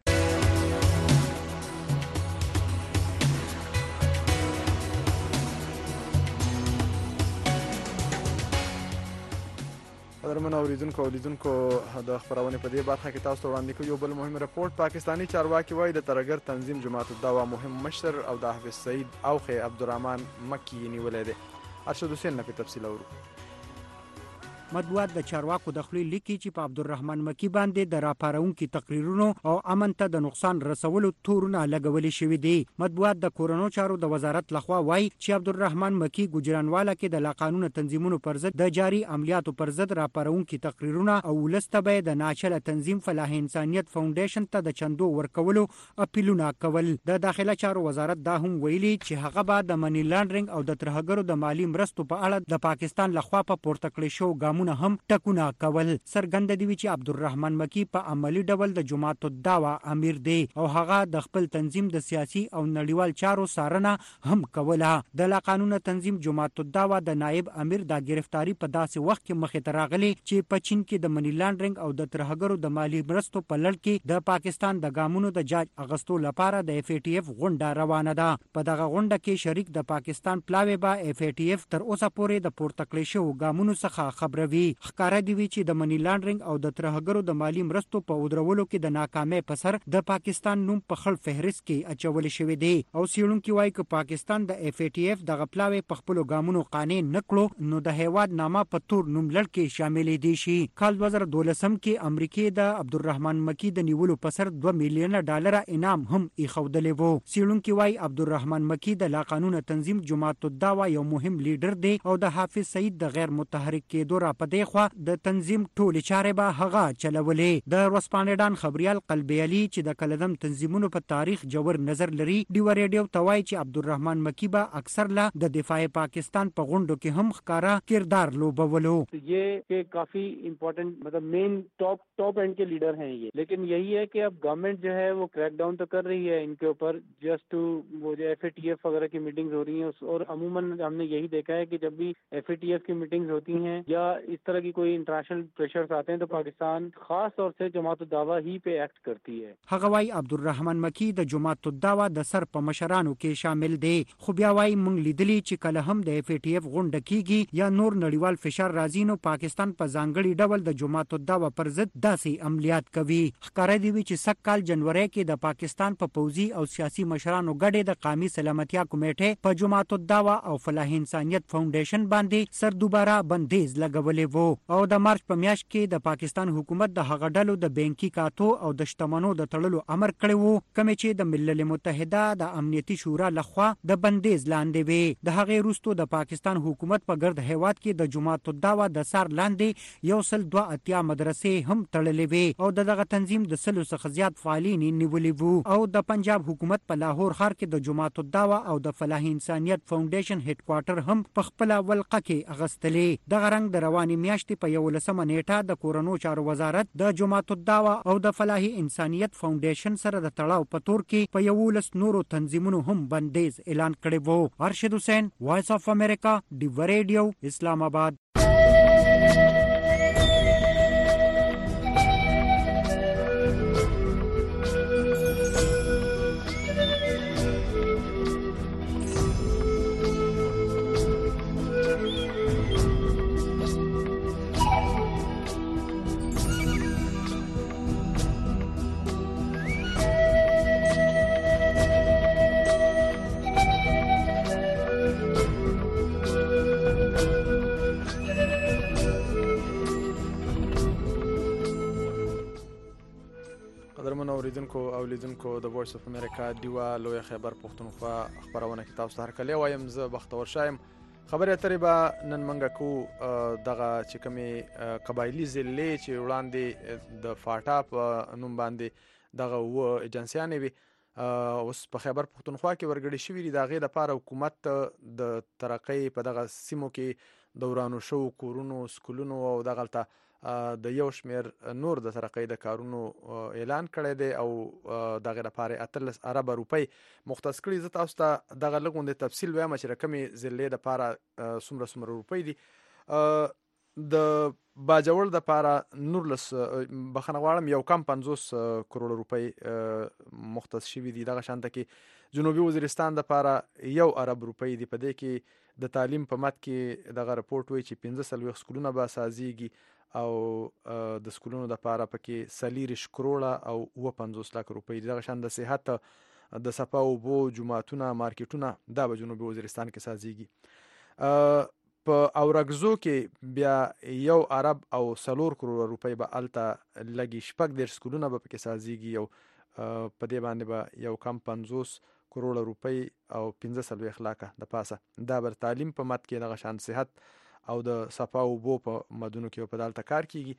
Speaker 2: قدرمن اوریدونکو او لیدونکو د خبرونې په دې برخه کې تاسو ته وړاندې کوو یو بل مهم رپورټ. پاکستاني چارواکي وایي د ترهګر تنظیم جماعت الدعوه مهم مشر او د حافظ سعید اوخی عبدالرحمن مکی نیولې ده. ارشد حسین نه په تفصیل اورو.
Speaker 20: مطبوعات د چارواکو د خولې لیکي چې په عبدالرحمن مکی باندې د راپارونکو تقریرونو او امن ته د نقصان رسولو تورونه لګولې شوې دي. مطبوعات د کورونو چارو د وزارت لخوا وایي چې عبدالرحمن مکی ګجرانواله کې د لاقانونه تنظیمونو پر ضد د جاري عملیاتو پر ضد راپارونکو تقریرونه او ولسته به د ناچله تنظیم فلاح انسانیت فاونډیشن ته د چندو ورکولو اپیلونه کول. د داخله چارو وزارت دا هم ویلي چې هغه به د منی لانډرینګ او د ترهګرو د مالی مرستو په اړه د پاکستان لخوا په پورته کړې شو ګامونه هم ټکونه کول. څرګنده دی چې عبدالرحمن مکی په عملی ډول د جماعت الدعوه امیر دی او هغه د خپل تنظیم د سیاسي او نړیوال چارو څارنه هم کوله. د لا قانون تنظیم جماعت الدعوه د نائب امیر د گرفتاری په داسې وخت کې مخې ته راغلی چې په چین کې د منی لانډرینګ او د ترهګرو د مالی مرستو په لړ کې د پاکستان د ګامونو د جاج اغستو لپاره د اف ای ټی اف غونډه روانه ده. په دغه غونډه کې شریک د پاکستان پلاوی با اف ای ټی اف تر اوسه پورې د پورته کړې شو ګامونو څخه خبروي. ښکاره دی چې د منی لانډرینګ او د ترهګرو د مالی مرستو په ودرولو کې د ناکامۍ په سر د پاکستان نوم په خړ فهرست کې اچول شوی دی او څېړونکي وایي چې پاکستان د اف ای ټی اف دغه پلاوی په خپلو ګامونو قانع نه کړو نو د هیواد نامه په تور نوم لړ کې شاملې دي شي. کال دوه زره دولسم کې امریکای د عبدالرحمن مکی د نیولو په سر دوه میلیونه ډالر انعام هم ایښودلی وو. څېړونکي وایي عبدالرحمن مکی د لا قانون تنظیم جماعت الدعوه یو مهم لیډر دی او د حافظ سعید د غیر متحرک کېدو را په دی خوا د تنظیم ټولې چارې به هغه چلولې. د ورځپاڼې ډان خبریال قلبي علي چې د کلدم تنظیمونو په تاریخ جوړ نظر لري ډیو ریډیو ته وایي چې عبدالرحمن مکی به اکثر لا د دفاع پاکستان په غونډو کې هم ښکارا کردار لوبولو.
Speaker 21: یہ کہ کافی امپورٹنٹ مطلب مین ٹاپ ٹاپ اینڈ کے لیڈر ہیں یہ, لیکن یہی ہے کہ اب گورنمنٹ جو ہے وہ کریک ڈاؤن تو کر رہی ہے ان کے اوپر جسٹ ٹو وہ جو ایف اے ٹی ایف وغیرہ کی میٹنگز ہو رہی ہیں اور عموماً ہم نے یہی دیکھا ہے کہ جب بھی ایف اے ٹی ایف کی میٹنگز ہوتی ہیں یا اس طرح کی کوئی انٹرنیشنل پریشرز آتے ہیں تو پاکستان خاص طور سے جماعت الدعوه ہی پہ ایکٹ کرتی ہے.
Speaker 20: هغه وايي عبدالرحمن مکی د جماعت الدعوه د سر په مشرانو کې شامل دی. خو بیا وايي مونږ لیدلی چې کله هم د اف ای ټی اف غونډه کیږي یا نور نړیوال فشار راځي نو پاکستان په ځانګړي ډول د جماعت الدعوه پر ضد داسې عملیات کوي. ښکاره دی چې سږ کال جنوري کې د پاکستان په پوځي او سیاسي مشرانو ګډې د قومي سلامتیا کمیټې په جماعت الدعوه او فلاح انسانیت فاونډیشن باندې سر دوباره بندیز لګولې وو او د مارچ په میاشت کې د پاکستان حکومت د هغه ډلو د بانکي کاتو او د شتمنو د تړلو امر کړی وو کوم چې د ملل متحده د امنیتي شورا لخوا د بندیز لاندې وي. د هغې وروسته د پاکستان حکومت په ګرد هیواد کې د جماعت الدعوه د سر لاندې یو سل دوه اتیا مدرسې هم تړلې وي او دغه تنظیم د سلو څخه زیات فعالین نیولې وو او د پنجاب حکومت په لاهور ښار کې د جماعت الدعوه او د فلاح انسانیت فاونډیشن هډ کوارټر هم په خپل ولقه کې اغستلې. دغه رنګ د رواني میاشتې په یولسمه نیټه د کورونو چارو وزارت د جماعت الدعوه او د فلاح انسانیت فاونډیشن سره د تړاو په تور کې په یولس نورو تنظیمونو هم بندیز اعلان کړی وو. ارشد حسین، وایس اف امریکا، ډیو ریډیو، اسلام آباد.
Speaker 2: اولیدونکو د وایس اف امریکا دیوا لوی خیبر پښتونخوا خبرونه کې تاسو ته هرکلی وایم. زه بختور شایم. خبرې اترې به نن منګه کو دغه چې کومې قبایلي ضلعې چې وړاندې د فاټا په نوم باندې دغه اووه ایجنسیانې وي اوس په خیبر پښتونخوا کې ورګړي شوي دي. د هغې دپاره حکومت د ترقۍ په دغه سیمو کې د ورانو شوو کورونو، سکولونو او دغلته د یو شمېر نور د ترقۍ د کارونو اعلان کړی دی او د هغې لپاره اتلس اربه روپۍ مختص کړي. زه تاسو ته دغه لږ غوندې تفصیل وایم چې د کومې ضلعې دپاره څومره څومره روپۍ دي. د باجوړ دپاره نورلس بخښنه غواړم یو کم پنځوس کروړه روپۍ مختص شوي دي. دغه شانته کې جنوبي وزیرستان دپاره یو ارب روپۍ دي. په دې کې د تعلیم په مد کې دغه رپورټ وایي چې پنځه څلوېښت سکولونه به اساسیږي او د سکولونو دپاره پکې څلېرویشت کروړه او اووه پنځوس لک روپۍ دي. دغه شان د صحت، د صفا اوبو، جوماتونه، مارکیټونه دا به جنوبي وزیرستان کې سازیږي. په اورګزو کې بیا یو ارب او څلور کروړه روپۍ به هلته لګي. شپږ دېرش سکولونه به پکې سازیږي او په دې باندې به یو کم پنځوس کروړه روپۍ او پنځه څلوېښت لکه د پاسه دا به تعلیم په مد کې دغه شان صحت او د صفا اوبو په مدونو کې په دلته کار کیږي.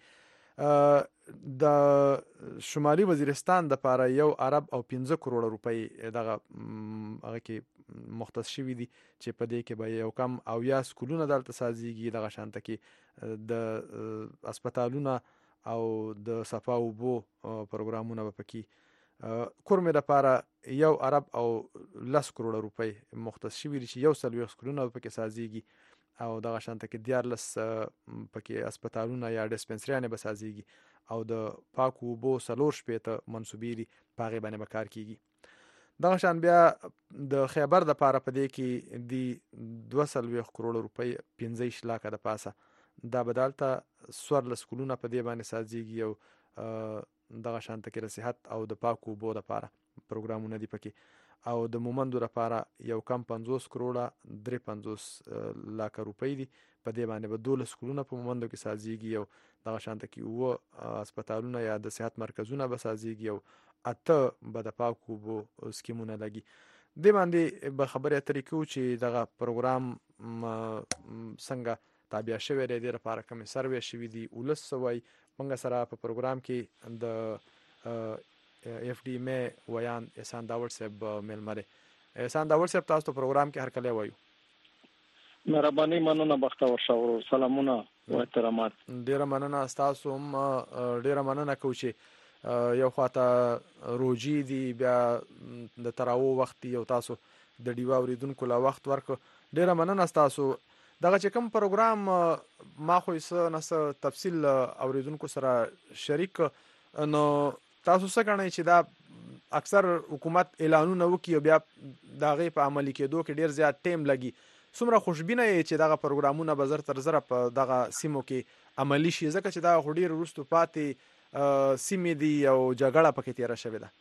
Speaker 2: د شمالي وزیرستان دپاره یو ارب او پنځه کروړه روپۍ دغه هغه کې مختص شوي دي چې په دې کې به یو کم اویا سکولونه دلته سازیږي. دغه شانته کې د هسپتالونه او د صفا اوبو پروګرامونه به پکې. کورمې دپاره یو ارب او لس کروړه روپۍ مختص شوي دي چې یو څلوېښت سکولونه به پکې سازیږي او دغه شانته کې دیارلس پکې هسپتالونه یا ډسپنسریانې به سازیږي او د پاکو اوبو څلور شپېته منصوبې دي په هغې باندې به کار کیږي. دغه شان بیا د خیبر دپاره په دې کې د دوه څلوېښت کروړه روپۍ پنځه ویشت لکه د پاسه دا به دلته څوارلس سکولونه په دې باندې سازیږي او دغه شانته کې د صحت او د پاکو اوبو دپاره پروګرامونه دي پکې او د مومندو لپاره یو کم پنځوس کروړه درې پنځوس لکه روپۍ دي. په دې باندې به دولس سکولونه په مومندو کې سازیږي او دغه شانته کې اووه هسپتالونه یا د صحت مرکزونه به سازیږي او اته به د پاکو اوبو سکیمونه لګي. دې باندې به خبرې اترې کوو چې دغه پروګرام څنګه تابع شوی دی، دې لپاره کومې سروې شوي دي. ولس څه وایي. موږ سره په پروګرام کې د اف ډي مې ویان احسان داوړ صاحب میلمه دی. احسان داوړ صاحب تاسو ته پروګرام کې هرکلی وایو.
Speaker 5: مهرباني مننه بختور شاو. سلامونه او احترامات.
Speaker 2: ډیره مننه. تاسو هم ډیره مننه کوو چې یو خواته روجي دي بیا د تراو وخت دی او تاسو د ډیوا اوریدونکو لا وخت ورکړو. ډیره مننه تاسو. دغه چې کوم پروګرام ما خو یې څه نه څه تفصیل اوریدونکو سره شریک نو تاسو څه ګڼئ چې دا اکثر حکومت اعلانونه وکړي او بیا د هغې په عملي کېدو کې ډېر زیات ټیم لګي. څومره خوشبینه یې چې دغه پروګرامونه به زر تر زره په دغه سیمو کې عملي شي ځکه چې دغه خو ډېر وروستو پاتې سیمې دي او جګړه پکې تېره شوې ده؟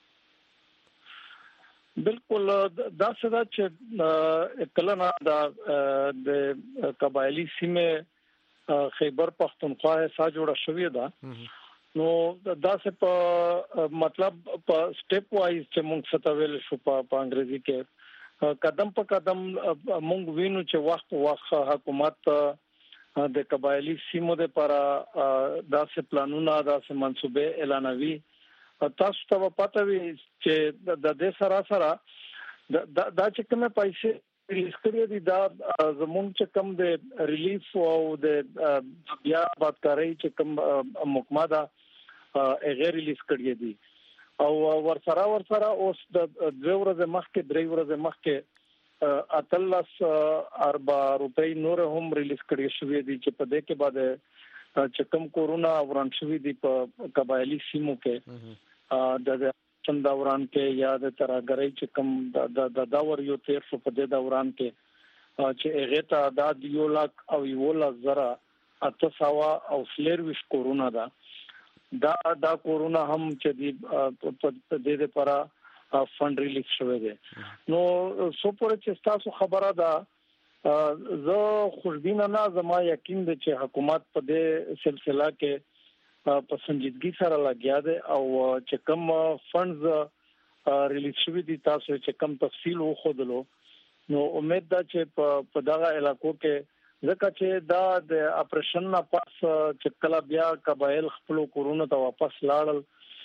Speaker 5: بالکل دا څه ده چې کله نه د قبایلي سیمې خیبر پښتونخوا حصہ جوړه شوې ده نو دا څه په مطلب په سټیپ وایز چې موږ ستویل شو په انګریزي کې قدم په قدم موږ وینو چې وخت وخت حکومت د قبایلي سیمو لپاره دا څه پلانونه دا څه منصوبې اعلانوي. تاسو ته پته وي چې د دې سره سره دا چې کومه پیسې ریلیز کړې دي دا زموږ چې کوم د ریلیف او د بیا بدکارۍ چې کوم محکمه دا غیر ریلیز کړې دي او ورسره ورسره اوس د دوه ورځې مخکې درې ورځې مخکې اتلس اربع روپۍ نور هم ریلیز کړې شوې دي چې په دې کې بعد چې کوم کورونا وران شوې دي په قبایلی سیمو کې د چنداوران کې یا د ترګرۍ چې کوم د داور یو تیر شو په دې دوران کې چې هغه ته عدد یو لاک او یو لاک زره اته سوا او سلیروش کورونا دا دا دا کورونا هم چې د دې لپاره فند ریلیز شوی دی. نو سو پورې چې تاسو خبره ده زه خوشبینه نه زما یقین دی چې حکومت په دې سلسله کې په سنجیدګي سره لګیا دی او چې کوم فندز ریلیز شوی دي تاسو چې کم تفصیل وخدلو نو امید ده چې په دغه علاقو کې ځکه چې دا د اپریشن نه پس چې کله بیا قبایل خپل کورونه ته واپس لاړل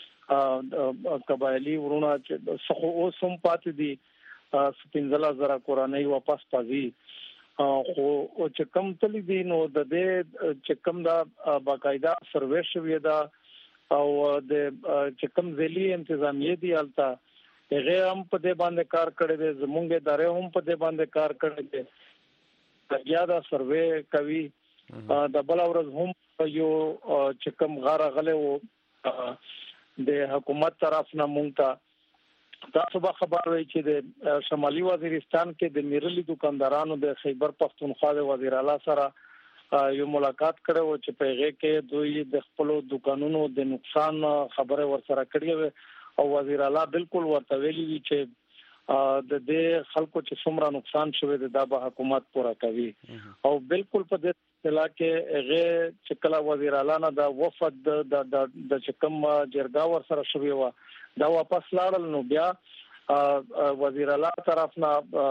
Speaker 5: قبایلی ورونه چې څخه اوس هم پاتې دي سپینځله زره کورنۍ واپس پازي خو چې کم تل دي نو د دې چې کم دا باقاعده سروې شوی دا او د چې کم ځلي انتظامیه دي البته هغه هم په دې باندې کار کړی دی زمونږ ادارې هم په دې باندې کار کړی دی یا دا سروې کوي د بل ورځ هم یو چې کم غاره غلې وو د حکومت طرف نه مونږ ته تاسو به خبر وي چې د شمالي وزیرستان کې د میرلي دکاندارانو د خیبر پختونخوا د وزیر اعلی سره یو ملاقات کړو چې په هغه کې دوی د خپل دکانونو د نقصان خبره ورسره کړې او وزیر اعلی بالکل ورته ویلي چې د دې خلکو چې څومره نقصان شوی دی دا به حکومت پورا کوي او بالکل په دې اطلاع کې هغه چې کله وزیر اعلی نه د وفد د د چکم جرګا ور سره شوی و دا واپس لاړل نو بیا وزیر اعلی طرف نه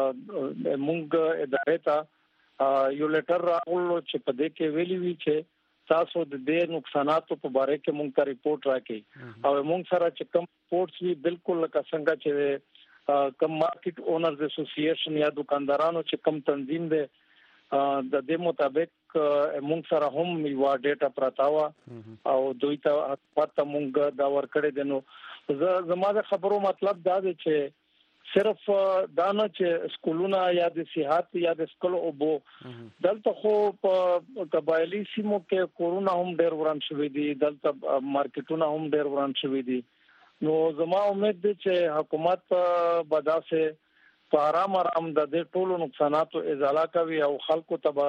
Speaker 5: مونږ ادارې ته یو لیټر راغلو چې په دې کې ویلي وی چې تاسو د دې نقصاناتو په اړه کې مونږ ته ریپورت راکړئ او مونږ سره چې کوم ریپورتس وی بالکل لکه څنګه چې کم مارکیټ اونرز اسوسییشن یا دکاندارانو چې کم تنظیم دی د دې مطابق مونږ سره هم یو ډیټا پرتاوه او دوی ته حکومت مونږ دا ورکړی دی نو زموږ خبرو مطلب دا دی چې صرف دا نه چې سکولونه یا د صحت یا د سکول او بو دلته خو په قبایلی سیمو کې کورونا هم ډېر وران شوی دی دلته مارکیټونه هم ډېر وران شوی دي نو زما امید دی چې حکومت بداسه په آرام آرام د دې ټولو نقصاناتو ازاله کوي او خلکو ته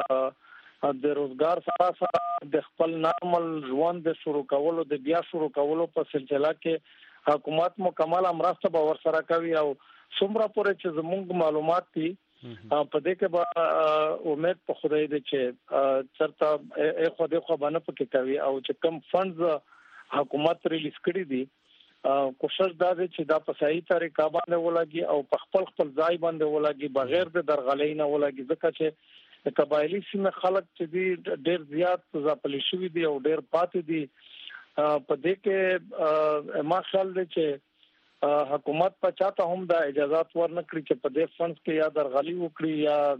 Speaker 5: د روزګار سره سره د خپل نارمل ژوند د شروع کولو د بیا شروع کولو په سلسله کې حکومت مکمل امرسته باور سره کوي او څومره پورې چې زموږ معلومات دي په دې کې به امید په خدای دې چې چرته یو خو دې خو باندې پکې کوي او چې کم فندز حکومت ریلیز کړی دي کوشش دا دی چې دا په صحیح طریقه باندې ولګي او په خپل خپل ځای باندې ولګي بغیر د درغلۍ نه ولګي ځکه چې د قبایلی سیمه خلک چې دي ډېر زیات ځپلي شوي دي او ډېر پاتې دي په دې کې ما خیال دی چې حکومت په چاته هم دا اجازهات ورنکړي چې په دې فنډز کې یا درغلي وکړي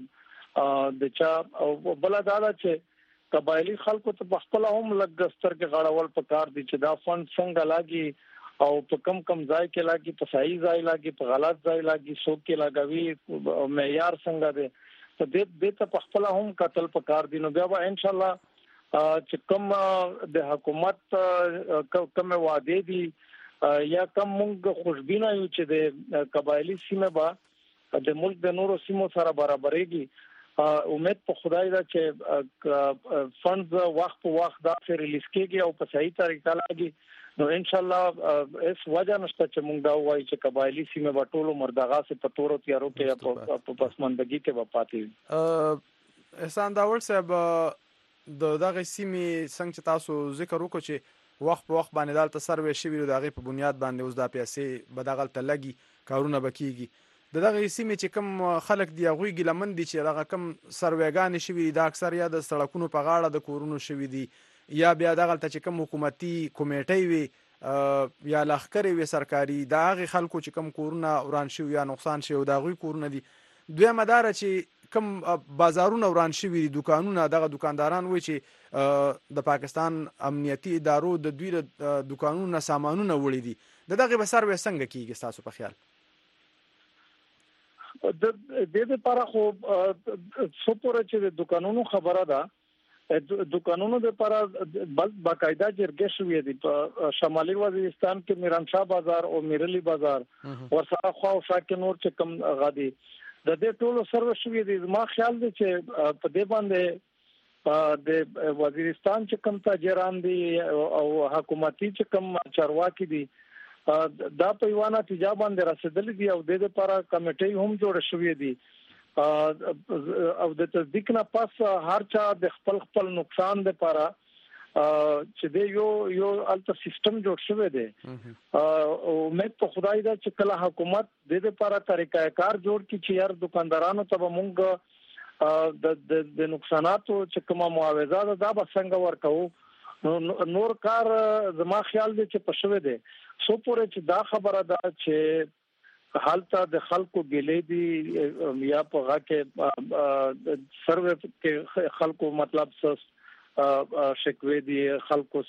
Speaker 5: یا د چا او بل دا چې قبایلی خلکو ته خپل هم لګستر کې غړول پکار دي چې دا فنډ څنګه لاګي او په کم کم ځای کې لاګي په صحیح ځای لاګي په غلط ځای لاګي څوک کې لاګوي معیار څنګه دی ته دې ته په خپل هم قتل پکار دي نو بیا به ان شاء الله چې کوم د حکومت کوم وعده دي یا کوم موږ خوشبینه یو چې د قبایلی سیمه با د ملک د نورو سیمو سره برابرېږي امید په خدای دا چې فندز وخت په وخت دا ریلیز کیږي او په صحیح طریقه لاګي نو ان شاء الله اس وجه نشته چې موږ دا وایو چې قبایلی سیمه په ټولو مردغه سه په تورو تیارو کې په پسماندګي کې و پاتې
Speaker 2: احسان داول صاحب د دغه سیمه څنګه تاسو ذکر وکړو چې وخت په وخت باندې دالته سروې شوی دغه په بنیاد باندې اوس د پیسې بدغل تلګي کارونه بکیږي دغه سیمه چې کم خلک دی غوي ګلمن دي چې دغه کم سروېګان شوی د اکثر یا د سړکونو په غاړه د کورونو شوی دي یا بیا دغه چې کوم حکومتي کمیټي وي یا لخرې وي سرکاري دا هغه خلکو چې کوم کورونه وران شي یا نقصان شي او دا غوي کورونه دي دوی مدار چې کوم بازارونه وران شي وي دکانونه دغه دکانداران وي چې د پاکستان امنیتي ادارو د دوی د دکانونو سامانونه وړي دي دغه به سروې څنګه کیږي تاسو په خیال
Speaker 5: د دې لپاره خو څو پورې چې د دکانونو خبره ده دکانونو لپاره بل باقاعده جرګې شوې دي په شمالي وزیرستان کې میرانشاه بازار او میرلی بازار ورسره خو او شاکه نور چې کم غادي د دې ټولو سره شوې دي ما خیال دی چې په دې باندې د وزیرستان چې کم تاجران دي او حکومتي چې کم چارواکي دي دا په یوه نتیجه باندې رسیدلي دي او د دې لپاره کمیټې هم جوړ شوې دي او د تصدیق نه پس هر چا د خپل خپل نقصان لپاره چې د یو یو الټ سیستم جوړ شوی دی او مې په خدای دا چې کله حکومت د دې لپاره طریقې کار جوړ کړي چې یار دکاندارانو ته مونږ د د نقصاناتو چې کومه معاوضه ده دا به څنګه ورکو نور کار زما خیال دی چې پښوي دی سو پورې چې دا خبره ده چې حالته د خلکو ګلې دي یا په هغه کې سروې کې خلکو مطلب څه شکوې دي خلکو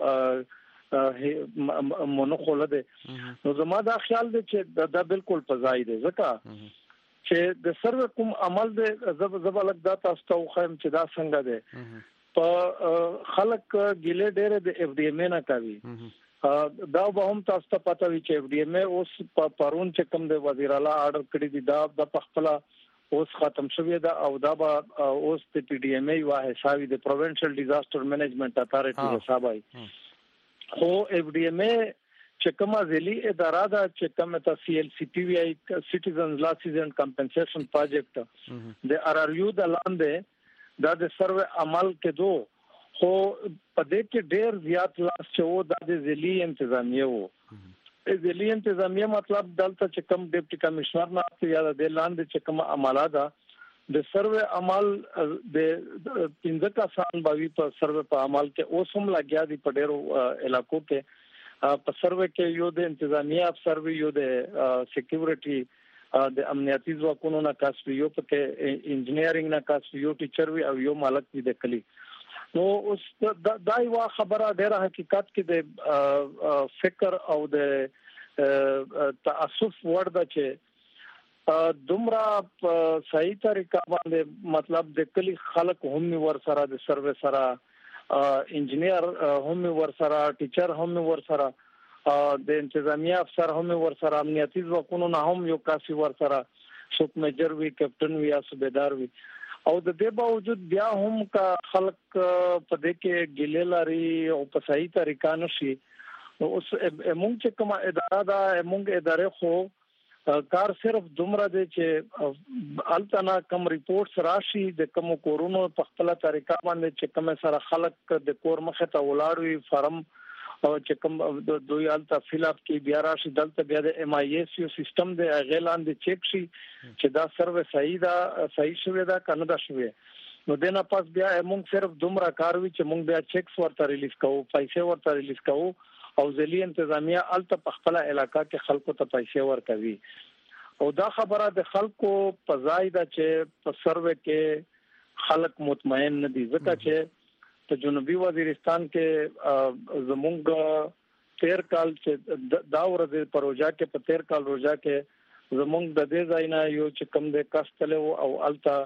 Speaker 5: څه مونخوله دي نو زما دا خیال دی چې دا بالکل پزای دی ځکه چې د سروې کوم عمل دی زب زب لګ دا تاسو ته خو چې دا څنګه دی په خلک ګلې ډېر د اف ډي ایم نه کوي دا به هم تاسو ته پته وي چې اف ډي ایم اوس په پرون چې کوم د وزیر اعلی آرډر کړی دی دا د پخپله اوس ختم شوی دا او دا به اوس د پی ډي ایم ای واه حسابي د پروینشل ډیزاستر مینجمنت اتھارټي حسابي خو اف ډي ایم چې کومه ځلي اداره ده چې کومه ته سی ایل سی پی وی آی سټیزنز لاسز اینڈ کمپنسیشن پروجیکټ د ار ار یو د لاندې دا د سروې عمل کې دو خو په دې کې ډېر زیات لاس چې وو د ځلي انتظامیه وو ځلي انتظامیه مطلب دلته چې کوم ډیپټي کمشنر نه یا د لاندې چې کوم عمله ده د سروې عمل د پنځه کسان باوی په سروې په عمل کې اوس هم لګیا دي په ډېرو علاقو کې په سروې کې یو د انتظامیه افسر وی یو د سکیورټي د امنیتي ځواکونو نه کس وی یو په انجینیرینګ نه کس یو ټیچر وی او یو مالک وی د کلی نو اوس دا یو خبره ډیره حقیقت کې د فکر او د تعصب ورده چې دومره صحیح طریقه باندې مطلب د کلی خلک هم ور سره د سروې سره انجینیر هم ور سره ټیچر هم ور سره د انتظامیه افسر هم ور سره امنیتي ځواکونو نه هم یو کاسي ور سره سوپ میجر وی کیپټن وی یا صوبیدار وی او د دې باوجود بیا هم کا خلک په دې کې ګلې لري او په صحیح طریقه نشي اوس موږ چې کومه اداره دا موږ ادارې خو کار صرف دومره دی چې التنا کم ریپورتس راشي د کوم کورونو په خپل طریقه باندې چې کوم سره خلک د کور مخه ته ولاړوي فارم او چې کوم دوی الته فیل اپ کې بیا راشي دلته بیا د ایم آی ایس یو سیستم د اغلان د چیک شي چې دا سروې صحیح دا صحیح شوی دا کنه دا شوی نو دنه پاس بیا موږ صرف دومره کار وی چې موږ بیا چیکس ورته ریلیز کوو پیسې ورته ریلیز کوو او ځلی انتظامیه الته په خپل علاقہ کې خلکو ته پیسې ورکوي او دا خبره د خلکو په ځای دا چې په سروې کې خلک مطمئن نه دي ځکه چې په جنوبي وزیرستان کې زمونږ تیر کال چې دا ورځ پروژه کې په تیر کال روزه کې زمونږ د دې ځای نه یو چې کم د کاستل او التا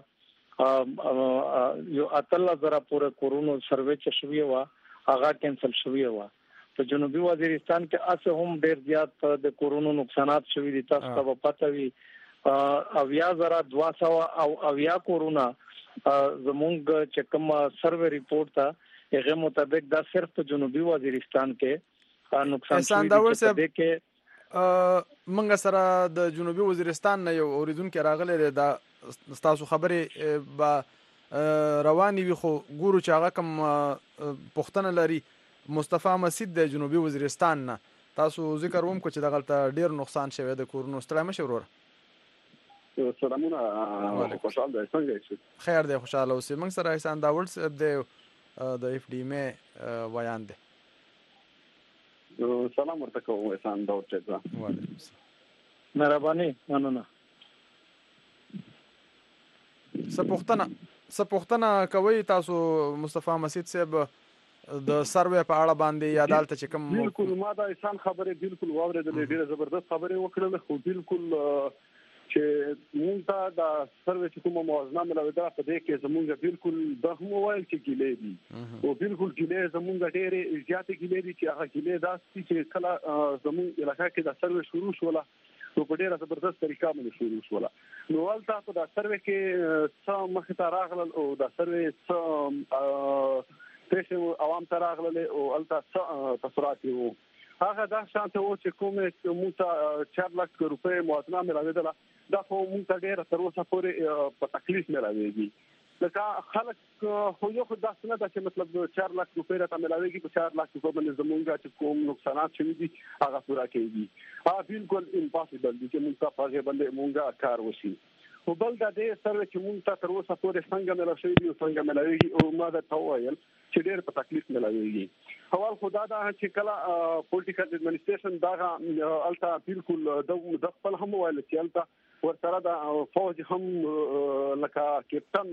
Speaker 5: یو اتل زرا پورې کورونو سروې چې شوی و هغه کینسل شوی و په جنوبي وزیرستان کې اسه هم ډیر زیات د کورونو نقصانات شوی دي تاسو ته پته وي اویا زرا دوه سوه او اویا کورونه زمونږ چې کوم سروې ریپورت ته هغه مطابق دا صرف په جنوبي وزیرستان کې نقصان شوی دی
Speaker 2: کې منګ سره د جنوبي وزیرستان نه یو اوریدونکو راغلی دا تاسو خبره با رواني وي خو ګورو چې هغه کوم پښتنه لري مصطفی مسجد د جنوبي وزیرستان نه تاسو ذکر ووم کو چې دغلت ډیر نقصان شوی د کورونو ستړی مشورور
Speaker 6: سلامونه خوشاله ده څنګه یې
Speaker 2: خیر دی خوشاله اوسئ موږ سره احسان داوړ صاحب د د اف ډي ام بیان دی
Speaker 6: سلام ورته کوم احسان داوړ صاحب
Speaker 2: وعلیکم السلام
Speaker 5: مهرباني مننه
Speaker 2: سپوښتنه سپوښتنه کوي تاسو مصطفی مسجد صاحب د سروې په اړه باندې یا دالته چې کوم
Speaker 6: بالکل ما دا احسان خبره بالکل واورېدلې ډیره زبردست خبره وکړه خو بالکل چې موږ ته د سروې چې کومه موازنه ملوده په دې کې زموږ بالکل د هم وایي چې ګلې دي او بالکل ګلې زموږ ډېرې زیاتې ګلې دي چې هغه ګلې داسې چې کله زموږ علاقه کې د سروې شروع شوله نو په ډېره زبردست طریقه باندې شروع شوله نو هلته په د سروې کې څه مخې ته راغلل او د سروې څه پیسې عوام ته راغلل او هلته څه تاثرات وو هغه دا شانته و چې کومه موږ ته چار لک روپۍ موازنه ملاوېدله دا خو موږ ته ډېره تر اوسه پورې په تکلیف ملاوېږي لکه خلک خو یو خو داسې نه ده چې مطلب چار لاک روپۍ راته ملاویږي په چار لاک روپۍ باندې زمونږ چې کوم نقصانات شوي دي هغه پوره کېږي ها بالکل امپاسبل دي چې موږ ته په هغې باندې موږ کار وشي. خو بل دا دی سره چې موږ ته تر اوسه پورې څنګه ملاو شوي دي او څنګه ملاویږي او ما درته وویل چې ډېر په تکلیف ملاویږي. اول خو دا ده چې کله پولیټیکل ایډمنسټریشن دغه هلته بالکل د خپل هم وویل چې هلته ورسره د فوج هم لکه کپټن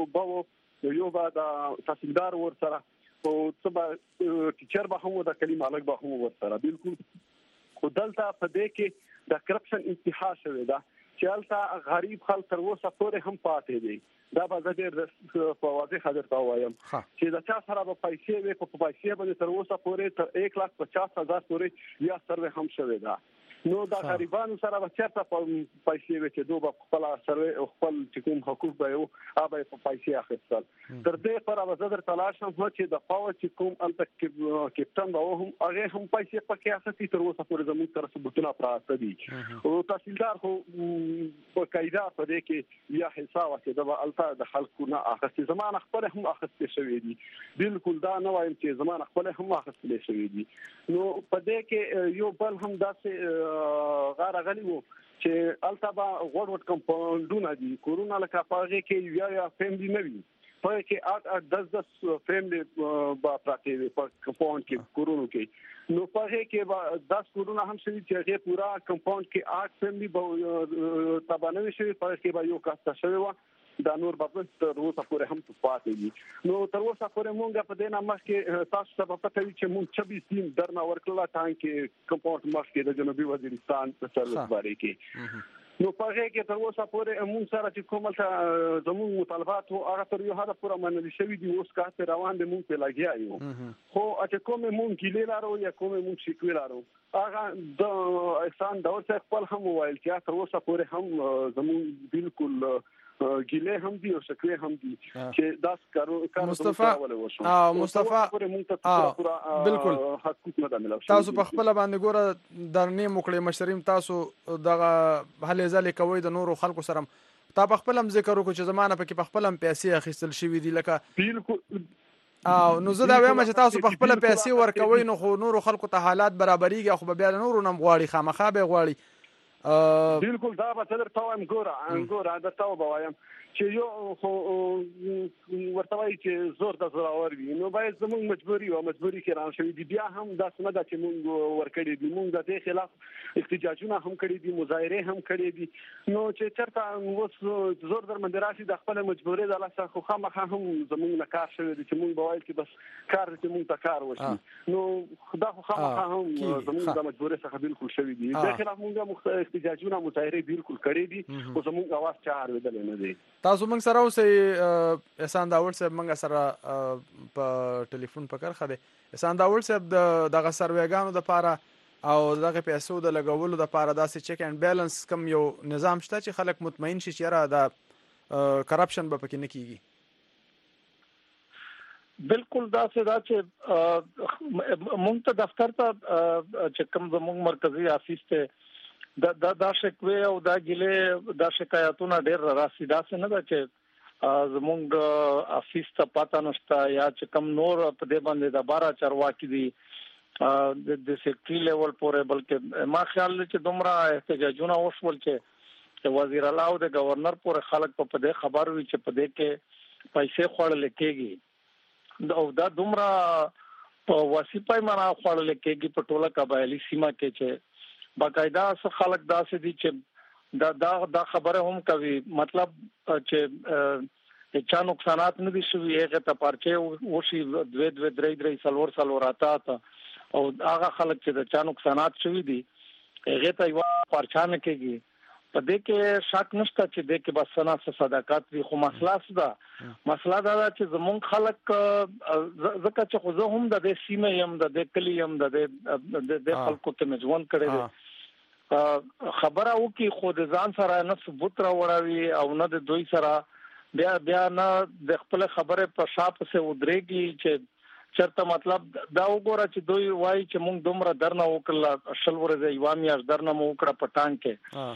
Speaker 6: اوبه یو به د تحصیلدار ورسره او څه به ټیچر به هم د کلیم هلک به هم ورسره بالکل. خو دلته په دې کې د کرپشن انتها شوې ده چې هلته غریب خلک تر اوسه پورې هم پاتې دي. دا به زه ډېر په واضح درته ووایم چې د چا سره به پیسې وي په پیسې باندې تر اوسه پورې تر ایک لاک پچاس هزار پورې یا سروې هم شوې ده. نو د غریبانو سره به چېرته پیسې وي چې دوی به خپل سروې او خپل چې کوم حقوق به یې وو هغه به یې په پیسې اخیستل. تر دې پره به زه درته لاړ شم چې د فوج چې کوم هلته کپټن به و هم هغې هم پیسې پکې اخیستي تر اوسه پورې زموږ سره ثبوتونه پراته دي. او تحصیلدار خو په قاعده په دې کې یا حصه وه چې ده به هلته د خلکو نه اخیستې زما نه خپلې هم اخیستې شوې دي. بالکل دا نه وایم چې زما نه خپلې هم اخیستلې شوې دي. نو په دې کې یو بل هم داسې غاره غلي وو چې هلته به غوړ وډ کمپاونډونه دي کورونه لکه په هغې کې یا یا فیملي نه وي په هغې کې اټ اټ دس دس فیملي به پراته وي په کمپاونډ کې کورونو کې. نو په هغې کې به دس کورونه هم شوي چې هغې پوره کمپاونډ کې اټ فیملي به تباه نه وي شوي په هغې کې به یو کاسته شوې وه دا نور به تر اوسه پورې هم پاتې دي. نو تر اوسه پورې مونږ په دې نه مخکې تاسو ته به پته وي چې مونږ چوبیس ټیم درنه ورکړله ټانک کمپاونډ مخکې د جنوبي وزیرستان په سروس بارے کې. نو په هغې کې تر اوسه پورې مونږ سره چې کوم هلته زموږ مطالبات وو هغه تر یو حده پورې منلي شوي دي. اوس کار پرې روان دی مونږ پرې لګیا یو. خو چې کومې مونږ ګیلې لرو یا کومې مونږ شکوې لرو هغه د احسان داود صاحب خپل هم وویل چې تر اوسه پورې هم زموږ بالکل ګیلې هم دي او شکوې هم دي چې داس کارو کار
Speaker 2: مصطفی او مصطفی بالکل
Speaker 6: حقوق نه ملو.
Speaker 2: تاسو په خپل باندې ګوره درنې مکړې مشریم تاسو دغه هلې ځلې کوي د نورو خلکو سره تا په خپل هم ذکر وکړو چې زمانه پکې په خپل هم پیسې اخیستل شوي دي لکه
Speaker 6: بالکل.
Speaker 2: او نو زه دا وایم چې تاسو په خپل پیسې ورکوي نو خو نورو خلکو ته حالات برابرېږي خو بیا نورو نه غواړي خامخا به غواړي.
Speaker 6: بالکل دا به ته درته وایم ګوره ګوره درته به وایم چې یو خو ورته وایي چې زور د زورور وي نو باید زموږ مجبوري او مجبوري کې روان شوي دي. بیا هم داسې نه ده چې مونږ ورکړي دي مونږ د دې خلاف احتجاجونه هم کړي دي مظاهرې هم کړي دي. نو چې چېرته اوس زور در باندې راشي د خپله مجبورۍ د لاسه خو خامخا هم زموږ نه کار شوی دی چې مونږ به وایل چې بس کار دی چې مونږ ته کار وشي. نو دا خو خامخا هم زموږ د مجبورۍ څخه بالکل شوي دي. د خلاف مونږ احتجاجونه مظاهرې بالکل کړي دي خو زموږ اواز چا اورېدلی نه دی.
Speaker 2: تاسو موږ سره اوسئ احسان داوړ صاحب موږ سره په ټلیفون په کرخه دی. احسان داوړ صاحب د دغه سروېګانو دپاره او دغه پیسو د لګولو دپاره داسې چک اینډ بیلنس کم یو نظام شته چې خلک مطمئن شي چې یاره دا کرپشن به پکې نه کیږي؟
Speaker 5: بالکل داسې دا چې مونږ ته دفتر ته چې کوم زموږ مرکزي آفیس ته دا دا دا شکوې او دا ګیلې دا شکایتونه ډېر راسي. داسې نه ده چې زموږ آفیس ته پاته نشته یا چې کوم نور په دې باندې د باره چارواکي دي د سیکټري لیول پورې بلکې ما خیال دی چې دومره احتجاجونه وشول چې وزیر اعلی او د گورنر پورې خلک په دې خبر وي چې په دې کې پیسې خوړل کېږي او دا دومره په واسي پیمانه خوړل کېږي په ټوله قبایلي سیمه کې چې باقاعده څه خلک داسې دي چې دا دا دا خبره هم کوي مطلب چې چا نقصانات نه دي شوي هغه ته پارچه وشي دوه دوه درې درې سلور سلور اتا ته او هغه خلک چې د چا نقصانات شوي دي هغه ته یو پارچه نه کېږي. په دې کې شک نشته چې دې کې بس سنا صداقت وي خو مسله څه ده؟ مسله دا ده چې زمونږ خلک ځکه چې خو زه هم د دې سیمې یم د دې کلي یم د دې خلکو ته مې ژوند کړی دی خبره وکړي خو د ځان سره نه ثبوت راوړوي او نه د دوی سره بیا بیا نه د خپل خبره په شا پسې ودرېږي چې چېرته مطلب دا وګوره چې دوی وایي چې مونږ دومره درنه وکړله شل ورځې یوه میاشت درنه مو وکړه په ټانک کې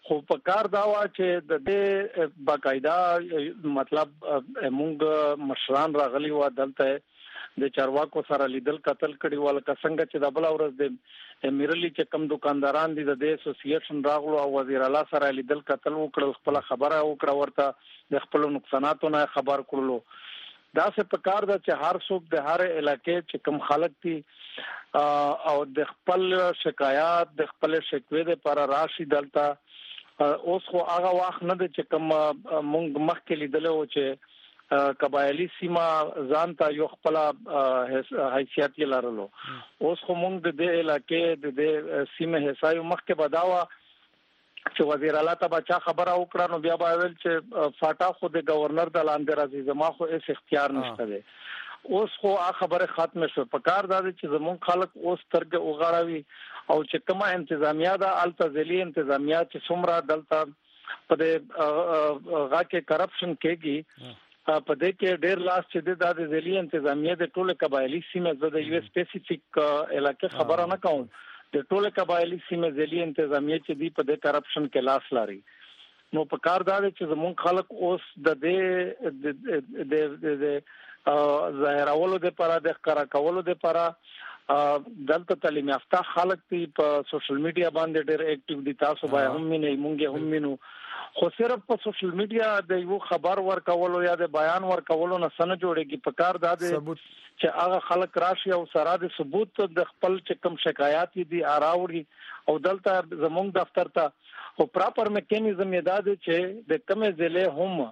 Speaker 5: خو په کار دا وا چې د دې باقاعده مطلب موږ مشران راغلي و دلته د چارواکو سره لیدل قتل کړي ول څنګه چې د بل ورځ د میرلی چې کم دکانداران دي د اسوسییشن راغلو او وزیر اعلی سره لیدل قتل وکړل خپل خبره وکړه ورته د خپل نقصاناتو نه خبر کړلو دا څه په کار ده چې هر څوک د هر علاقې چې کم خلک دي او د خپل شکایات د خپل شکوې لپاره راشي دلته اوس خو هغه وخت نه دی چې کوم مونږ مخکې لیدل او چې قبایلی سیمه ځان ته یو خپل حیثیت یې لرلو اوس خو مونږ د دې علاقې د دې سیمه حسایو مخکې بداوه چې وزیر اعلی ته بچا خبره وکړه نو بیا به ویل چې فاټا خو د گورنر د لاندې راځي زما خو هیڅ اختیار نشته دی اوس خو هغه خبره ختمه شو په کار دا چې زمون خلک اوس ترګه وغاړوي او چې کومه انتظامیه ده التزلی انتظامیه چې څومره دلته په دې غا کې کرپشن کېږي په دې کې ډېر لاس چې د ځلی انتظامیه د ټوله قبایلی سیمه د یو سپیسیفیک علاقې خبره نه کوم د ټوله قبایلی سیمه ځلی انتظامیه چې دی په دې کرپشن کې لاس لري نو په کار دا چې زمون خلک اوس د دې د د ظاهرولو د لپاره د ښکارا کولو د لپاره دلته تعلیم یافته خلک په سوشل میډیا باندې ډېر اکټیو دي تاسو به هم نه مونږه هم مينو خو صرف په سوشل میډیا د یو خبر ورکولو یا د بیان ورکولو نه سن جوړيږي په کار دا دي چې هغه خلک راشي او سره د ثبوت د خپل چې کوم شکایات دي اراوړي او دلته زموږ دفتر ته او پراپر میکانیزم یې دا دي چې د کومه ضلع هم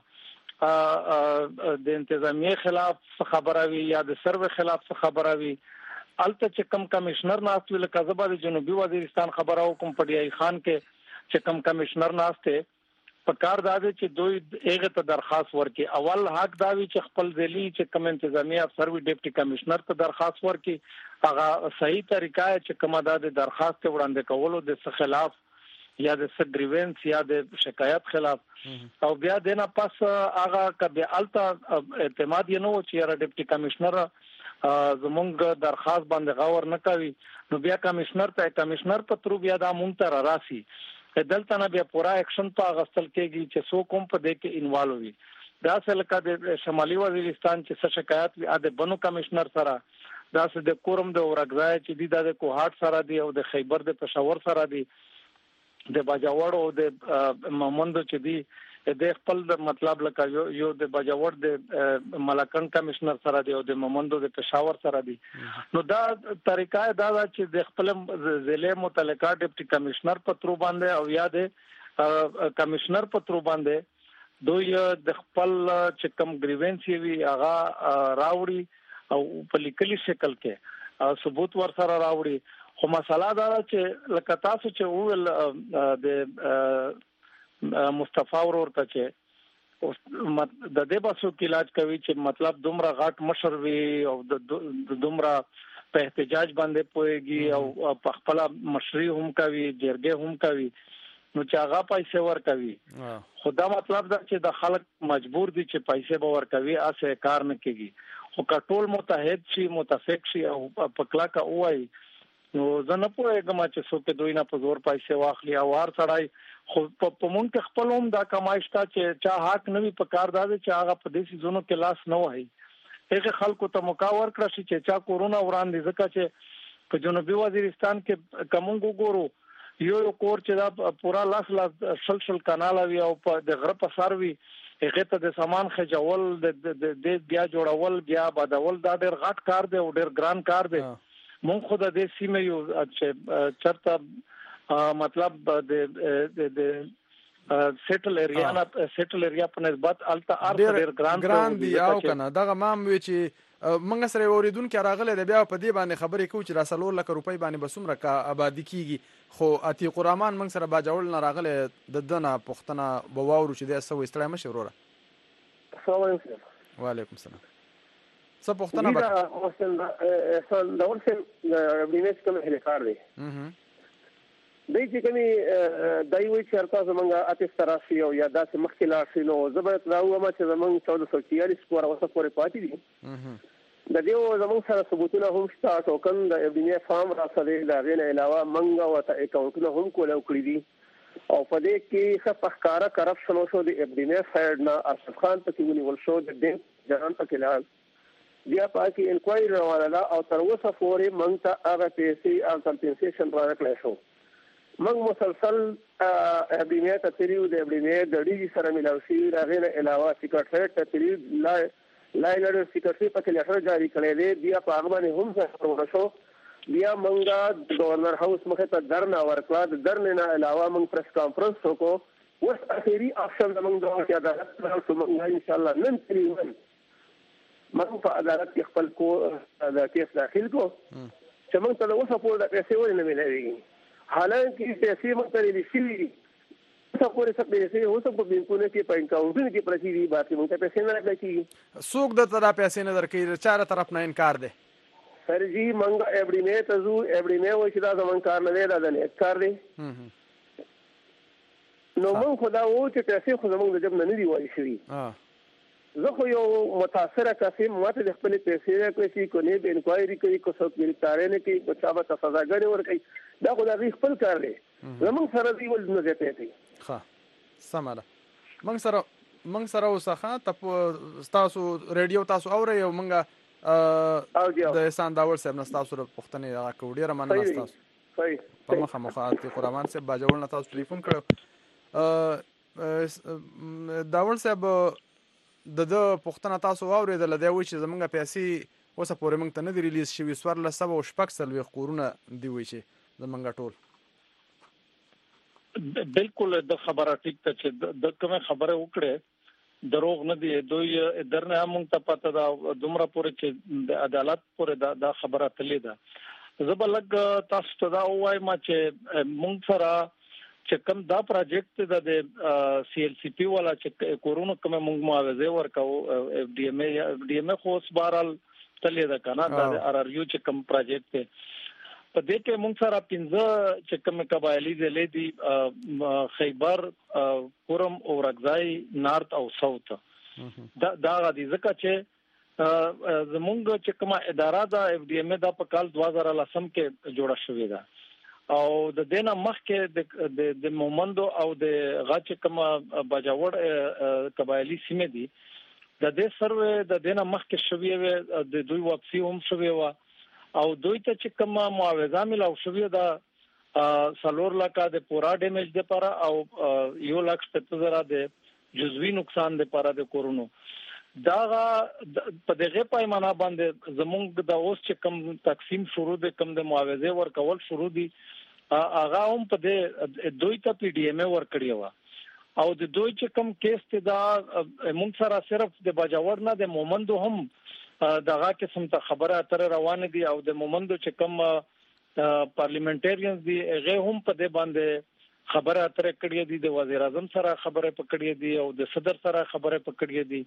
Speaker 5: د انتظامیه خلاف خبره وی یا د سروې خلاف خبره وی الته چې کم کمشنر ناست ویل کذبه د جنوبي وزیرستان خبره حکم پډیای خان کې چې کم کمشنر ناشته په کار دا دی چې دوی هغه ته درخواست ورکي اول حق دا وی چې خپل ځلی چې کم انتظامیه افسر وی ډیپټي کمشنر ته درخواست ورکي هغه صحیح طریقه چې کومه د درخواست وړاندې کولو د خلاف یا د سګریونس یا د شکایت خلاف او بیا دنه پس هغه کبه الته اعتماد یې نو چې را ډیپټي کمشنر زمونږ درخواست باندې غور نه کوي نو بیا کمشنر ته کمشنر په تر بیا د مونږ راسي دلته نه بیا پورا اکشن په غستل کېږي چې سو کوم په دې کې انوالو وي دا سلکه د شمالي وزیرستان چې څه شکایت وي د بنو کمشنر سره دا څه د کورم د اورګځای چې دی د کوهات سره دی او د خیبر د پېښور سره دی د باجوړ او د مومند چې دی د خپل مطلب لکه یو یو د باجوړ د ملکن کمشنر سره دی او د مومند د پېښور سره دی نو دا طریقه دا چې د خپل ضلع متعلقه ډیپټي کمشنر په تر باندې او یا د کمشنر په تر باندې دوی د خپل چې کم گریوینس وی هغه راوړي او په لیکلي شکل کې ثبوت ور سره راوړي خو مسله دا چې لکه تاسو چې ویل د مصطفی ورته چې د دې باسو کې علاج کوي چې مطلب دومره غاټ مشر وي او د دومره په احتجاج باندې پويږي او په خپل مشري هم کوي جرګه هم کوي نو چې هغه پیسې ور کوي خدا مطلب دا چې د خلک مجبور دي چې پیسې به ور کوي اسه کار نه کوي خو کټول متحد شي متفق شي او په کلا کا وای نو زه نه پوهېږم چې څوک دوی نه په زور پیسې واخلي او هر سړی خو په مونږ کې خپل هم دا کمایش تا چې چا حق نه وي په کار دا چې هغه په دې سيزونو کې لاس نه وهي هغه خلکو ته مکاور کړ شي چې چا کورونا وړاندې ځکه چې په جنوبي وزیرستان کې کومو ګورو یو یو کور چې دا پورا لاس لاس شل شل کانال وي او په د غره په سر وي هغه ته د سامان خجول د د بیا جوړول بیا بدول دا ډېر غټ کار دی او ډېر ګران کار دی مونږ خو د دې سیمه یو چې چرته مطلب د د سیټل ایریا نه سیټل ایریا په نسبت الته ار ډیر
Speaker 2: ګران دی او کنه دغه مام وی چې موږ سره اوریدون کې راغله د بیا په دې باندې خبرې کوي چې رسول لک روپۍ باندې بسومره کا آبادی کیږي خو عتیق الرحمن موږ سره باجوړ نه راغله د دنه پښتنه بواورو چې د سو استړی مشوره
Speaker 7: السلام علیکم
Speaker 2: وعلیکم السلام څه پښتنه
Speaker 7: به اوسن دا ورسن د بینس کوم هلیکار دی دای چې کومي دای وی چې ارتا زمونږه اته ستراسي او یا داسې مخکې لا شي نو زبرت راو ما چې زمونږ چودہ سو چھیالیس سکور اوسه پورې پاتې دي د دې زمونږ سره ثبوتونه هم شته ټوکن د ابدینه فارم را سره د غیر علاوه منګه او ته اکاونټونه هم کول او کړی دي او په دې کې خپخکارا کرپشن شو د ابډینه سایډ نه ارشد خان پکې ونیول شو د دې جنان پکې لاړ بیا پاکي انکوایری روانه او تر اوسه پورې موږ ته هغه پیسې او کمپنسیشن ورکړل شو موږ مسلسل ابډینه ته تریو د ابډینه د ډي سره ملاوي شي راغله علاوه سیکریټریټ ته تریو لا لایلر سیکریټری پکې لټر جاری کړی دی بیا په هغه باندې هم څه شو بیا موږ گورنر هاوس مخه ته درنه ورکړه د درنه نه علاوه موږ پریس کانفرنس وکړو اوس اخیری اپشن موږ دا چې عدالت ته موږ ان شاء الله نن تریو موږ په عدالت کې خپل کو د کیس داخل کو چې موږ ته اوسه په د پیسې ولې نه ملایي حالانکه پیسې موږ ته لري شي څه پورې څه پیسې اوسه په بینکونو کې په انکاونټونو کې پرتی دي باقي موږ ته پیسې نه راځي
Speaker 2: څوک د تر پیسې نه درکې چاره طرف نه انکار دی
Speaker 7: سر جی موږ ایبډینه ته زو ایبډینه و چې دا زمون کار نه دی دا نه کار دی نو موږ خدا و چې پیسې خو زمونږ د جب نه دی وایي شي زه خو یو متاثره کسیم ماته د خپل پیسې راکړي کو نه به انکوایری کوي کو څوک گرفتار نه کوي کو چا به سزاګړي ورکړي دا خو د خپل کار دی زمونږ سره دی ول نه زیاتې دی
Speaker 2: ښه سماله موږ سره موږ سره وسخه تاسو ریډیو تاسو اورئ او موږ د احسان داور صاحب نه تاسو سره پوښتنه راکړو ډیره مننه تاسو
Speaker 7: صحیح
Speaker 2: په مخه مخاطي قرآن صاحب باجوړ نه تاسو ټلیفون کړو داور صاحب د د پښتنه تاسو واورېدل دی وی چې زمونږ پیسې اوسه پورې موږ ته نه دی ریلیز شوي سوار له سبا او شپږ څلوېښت کورونه دی وی چې زمونږ ټول
Speaker 5: بالکل د خبره ټیک ته چې د کومه خبره وکړه دروغ نه دی دوی درنه موږ ته پته دا دومره پورې چې د عدالت پورې دا خبره تللی ده زبلګ تاسو ته دا وایم چې موږ سره چې کوم دا پروجیکټ د سی ایل سی پی والا چې کورونا کوم موږ معاوضه ورکاو اف ډي ایم اف ډي ایم خو سپارل تللی ده کنه دا ار ار یو چې کوم پروجیکټ ته په دې کې موږ سره پنځه چې کوم قبایلی ضلع دي خیبر کورم او رغځای نارت او ساوث دا دا غدي ځکه چې زمونږ چې کومه اداره ده اف ډي ایم دا په کال دوه هزار لسم کې جوړه شوې ده او د دینه مخکې د د مومندو او د غاچ کما بجاوړ قبایلی سیمه دي د دې سروې د دینه مخکې شوې د دوی واپسی هم شوې و او دوی ته چې کما معاوضه ملاو شوې ده سلور لکه د پورا ډیمیج د لپاره او یو لک ستاسو زره د جزوی نقصان د لپاره د کورونو دا په دغه پیمانه باندې زمونږ د اوس چې کم تقسیم شروع د کم د معاوضه ورکول شروع دي هغه هم په د دوی ته پی ډی ایم ورکړی و او د دوی چې کم کیس ته دا مونږ سره صرف د بجاوړ نه د مومندو هم دغه قسم ته خبره اتر روان دي او د مومندو چې کم پارلیمنټریانز دي هغه هم په دې باندې خبره اتر کړی دي د وزیر اعظم سره خبره پکړی دي او د صدر سره خبره پکړی دي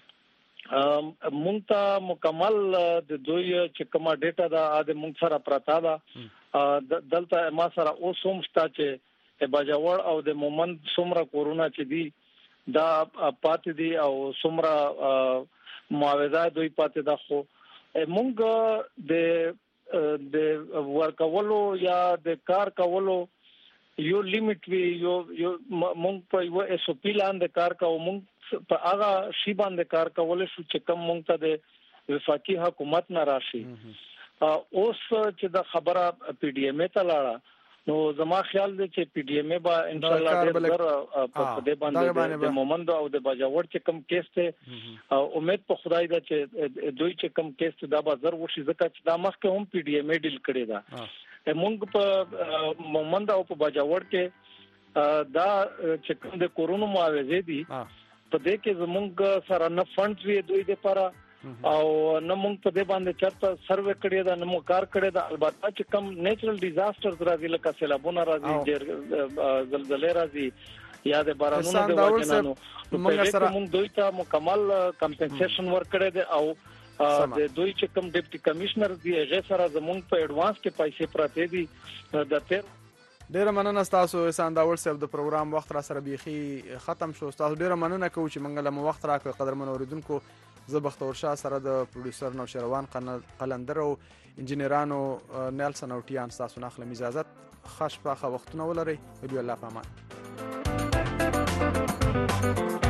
Speaker 5: مونږ ته مکمل د دوی چې کومه ډیټا دا د مونږ سره پراته ده دلته ما سره اوس هم شته چې بجاوړ او د مومند څومره کورونا چې دي دا پاتې دي او څومره معاوضه دوی پاتې ده خو مونږ د د ورکولو یا د کار کولو یو لیمټ وی یو یو مونږ په یو اس او پی لاندې کار کوو مونږ په هغه شی باندې کار کول شو چې کوم مونږ ته د وفاقي حکومت نه راشي اوس چې د خبره پی ډی ایم ته لاړه نو زما خیال دی چې پی ډی ایم با ان شاء الله ډېر په دې باندې د مومند او د بجاوړ چې کوم کیس ته امید په خدای دا چې دوی چې کوم کیس ته دا بازار وشي ځکه چې دا مخکې هم پی ډی ایم ډیل کړی دا مونږ په مومند او په بجاوړ کې دا چې کوم د کورونا معاوضه دي په دې کې زمونږ سره نه فند وی دوی د لپاره او نه مونږ په دې باندې چرته سروې کړی دا نو کار کړی دا البته چې کم نیچرل ډیزاسترز راځي لکه سیلابونه راځي زلزلې راځي یا د بارانونو د وجنانو موږ سره مونږ دوی ته مکمل کمپنسیشن ورکړی دی او د دوی چې کم ډیپټي کمشنر دی هغه سره زمونږ په ایڈوانس کې پیسې پراته دي د تیر
Speaker 2: ډیره مننه تاسو احسان داور صاحب د پروګرام وخت را سره بيخي ختم شو تاسو ډیره مننه کوم چې منګل مو وخت راکړ قدرمن اوریدونکو زه بختور شاه سره د پروډوسر نو شروان قلندر او انجنیرانو نیلسن او ټیان تاسو نه خلم اجازه خاص په وختونه ولري ویډیو الله پامان
Speaker 1: ډیر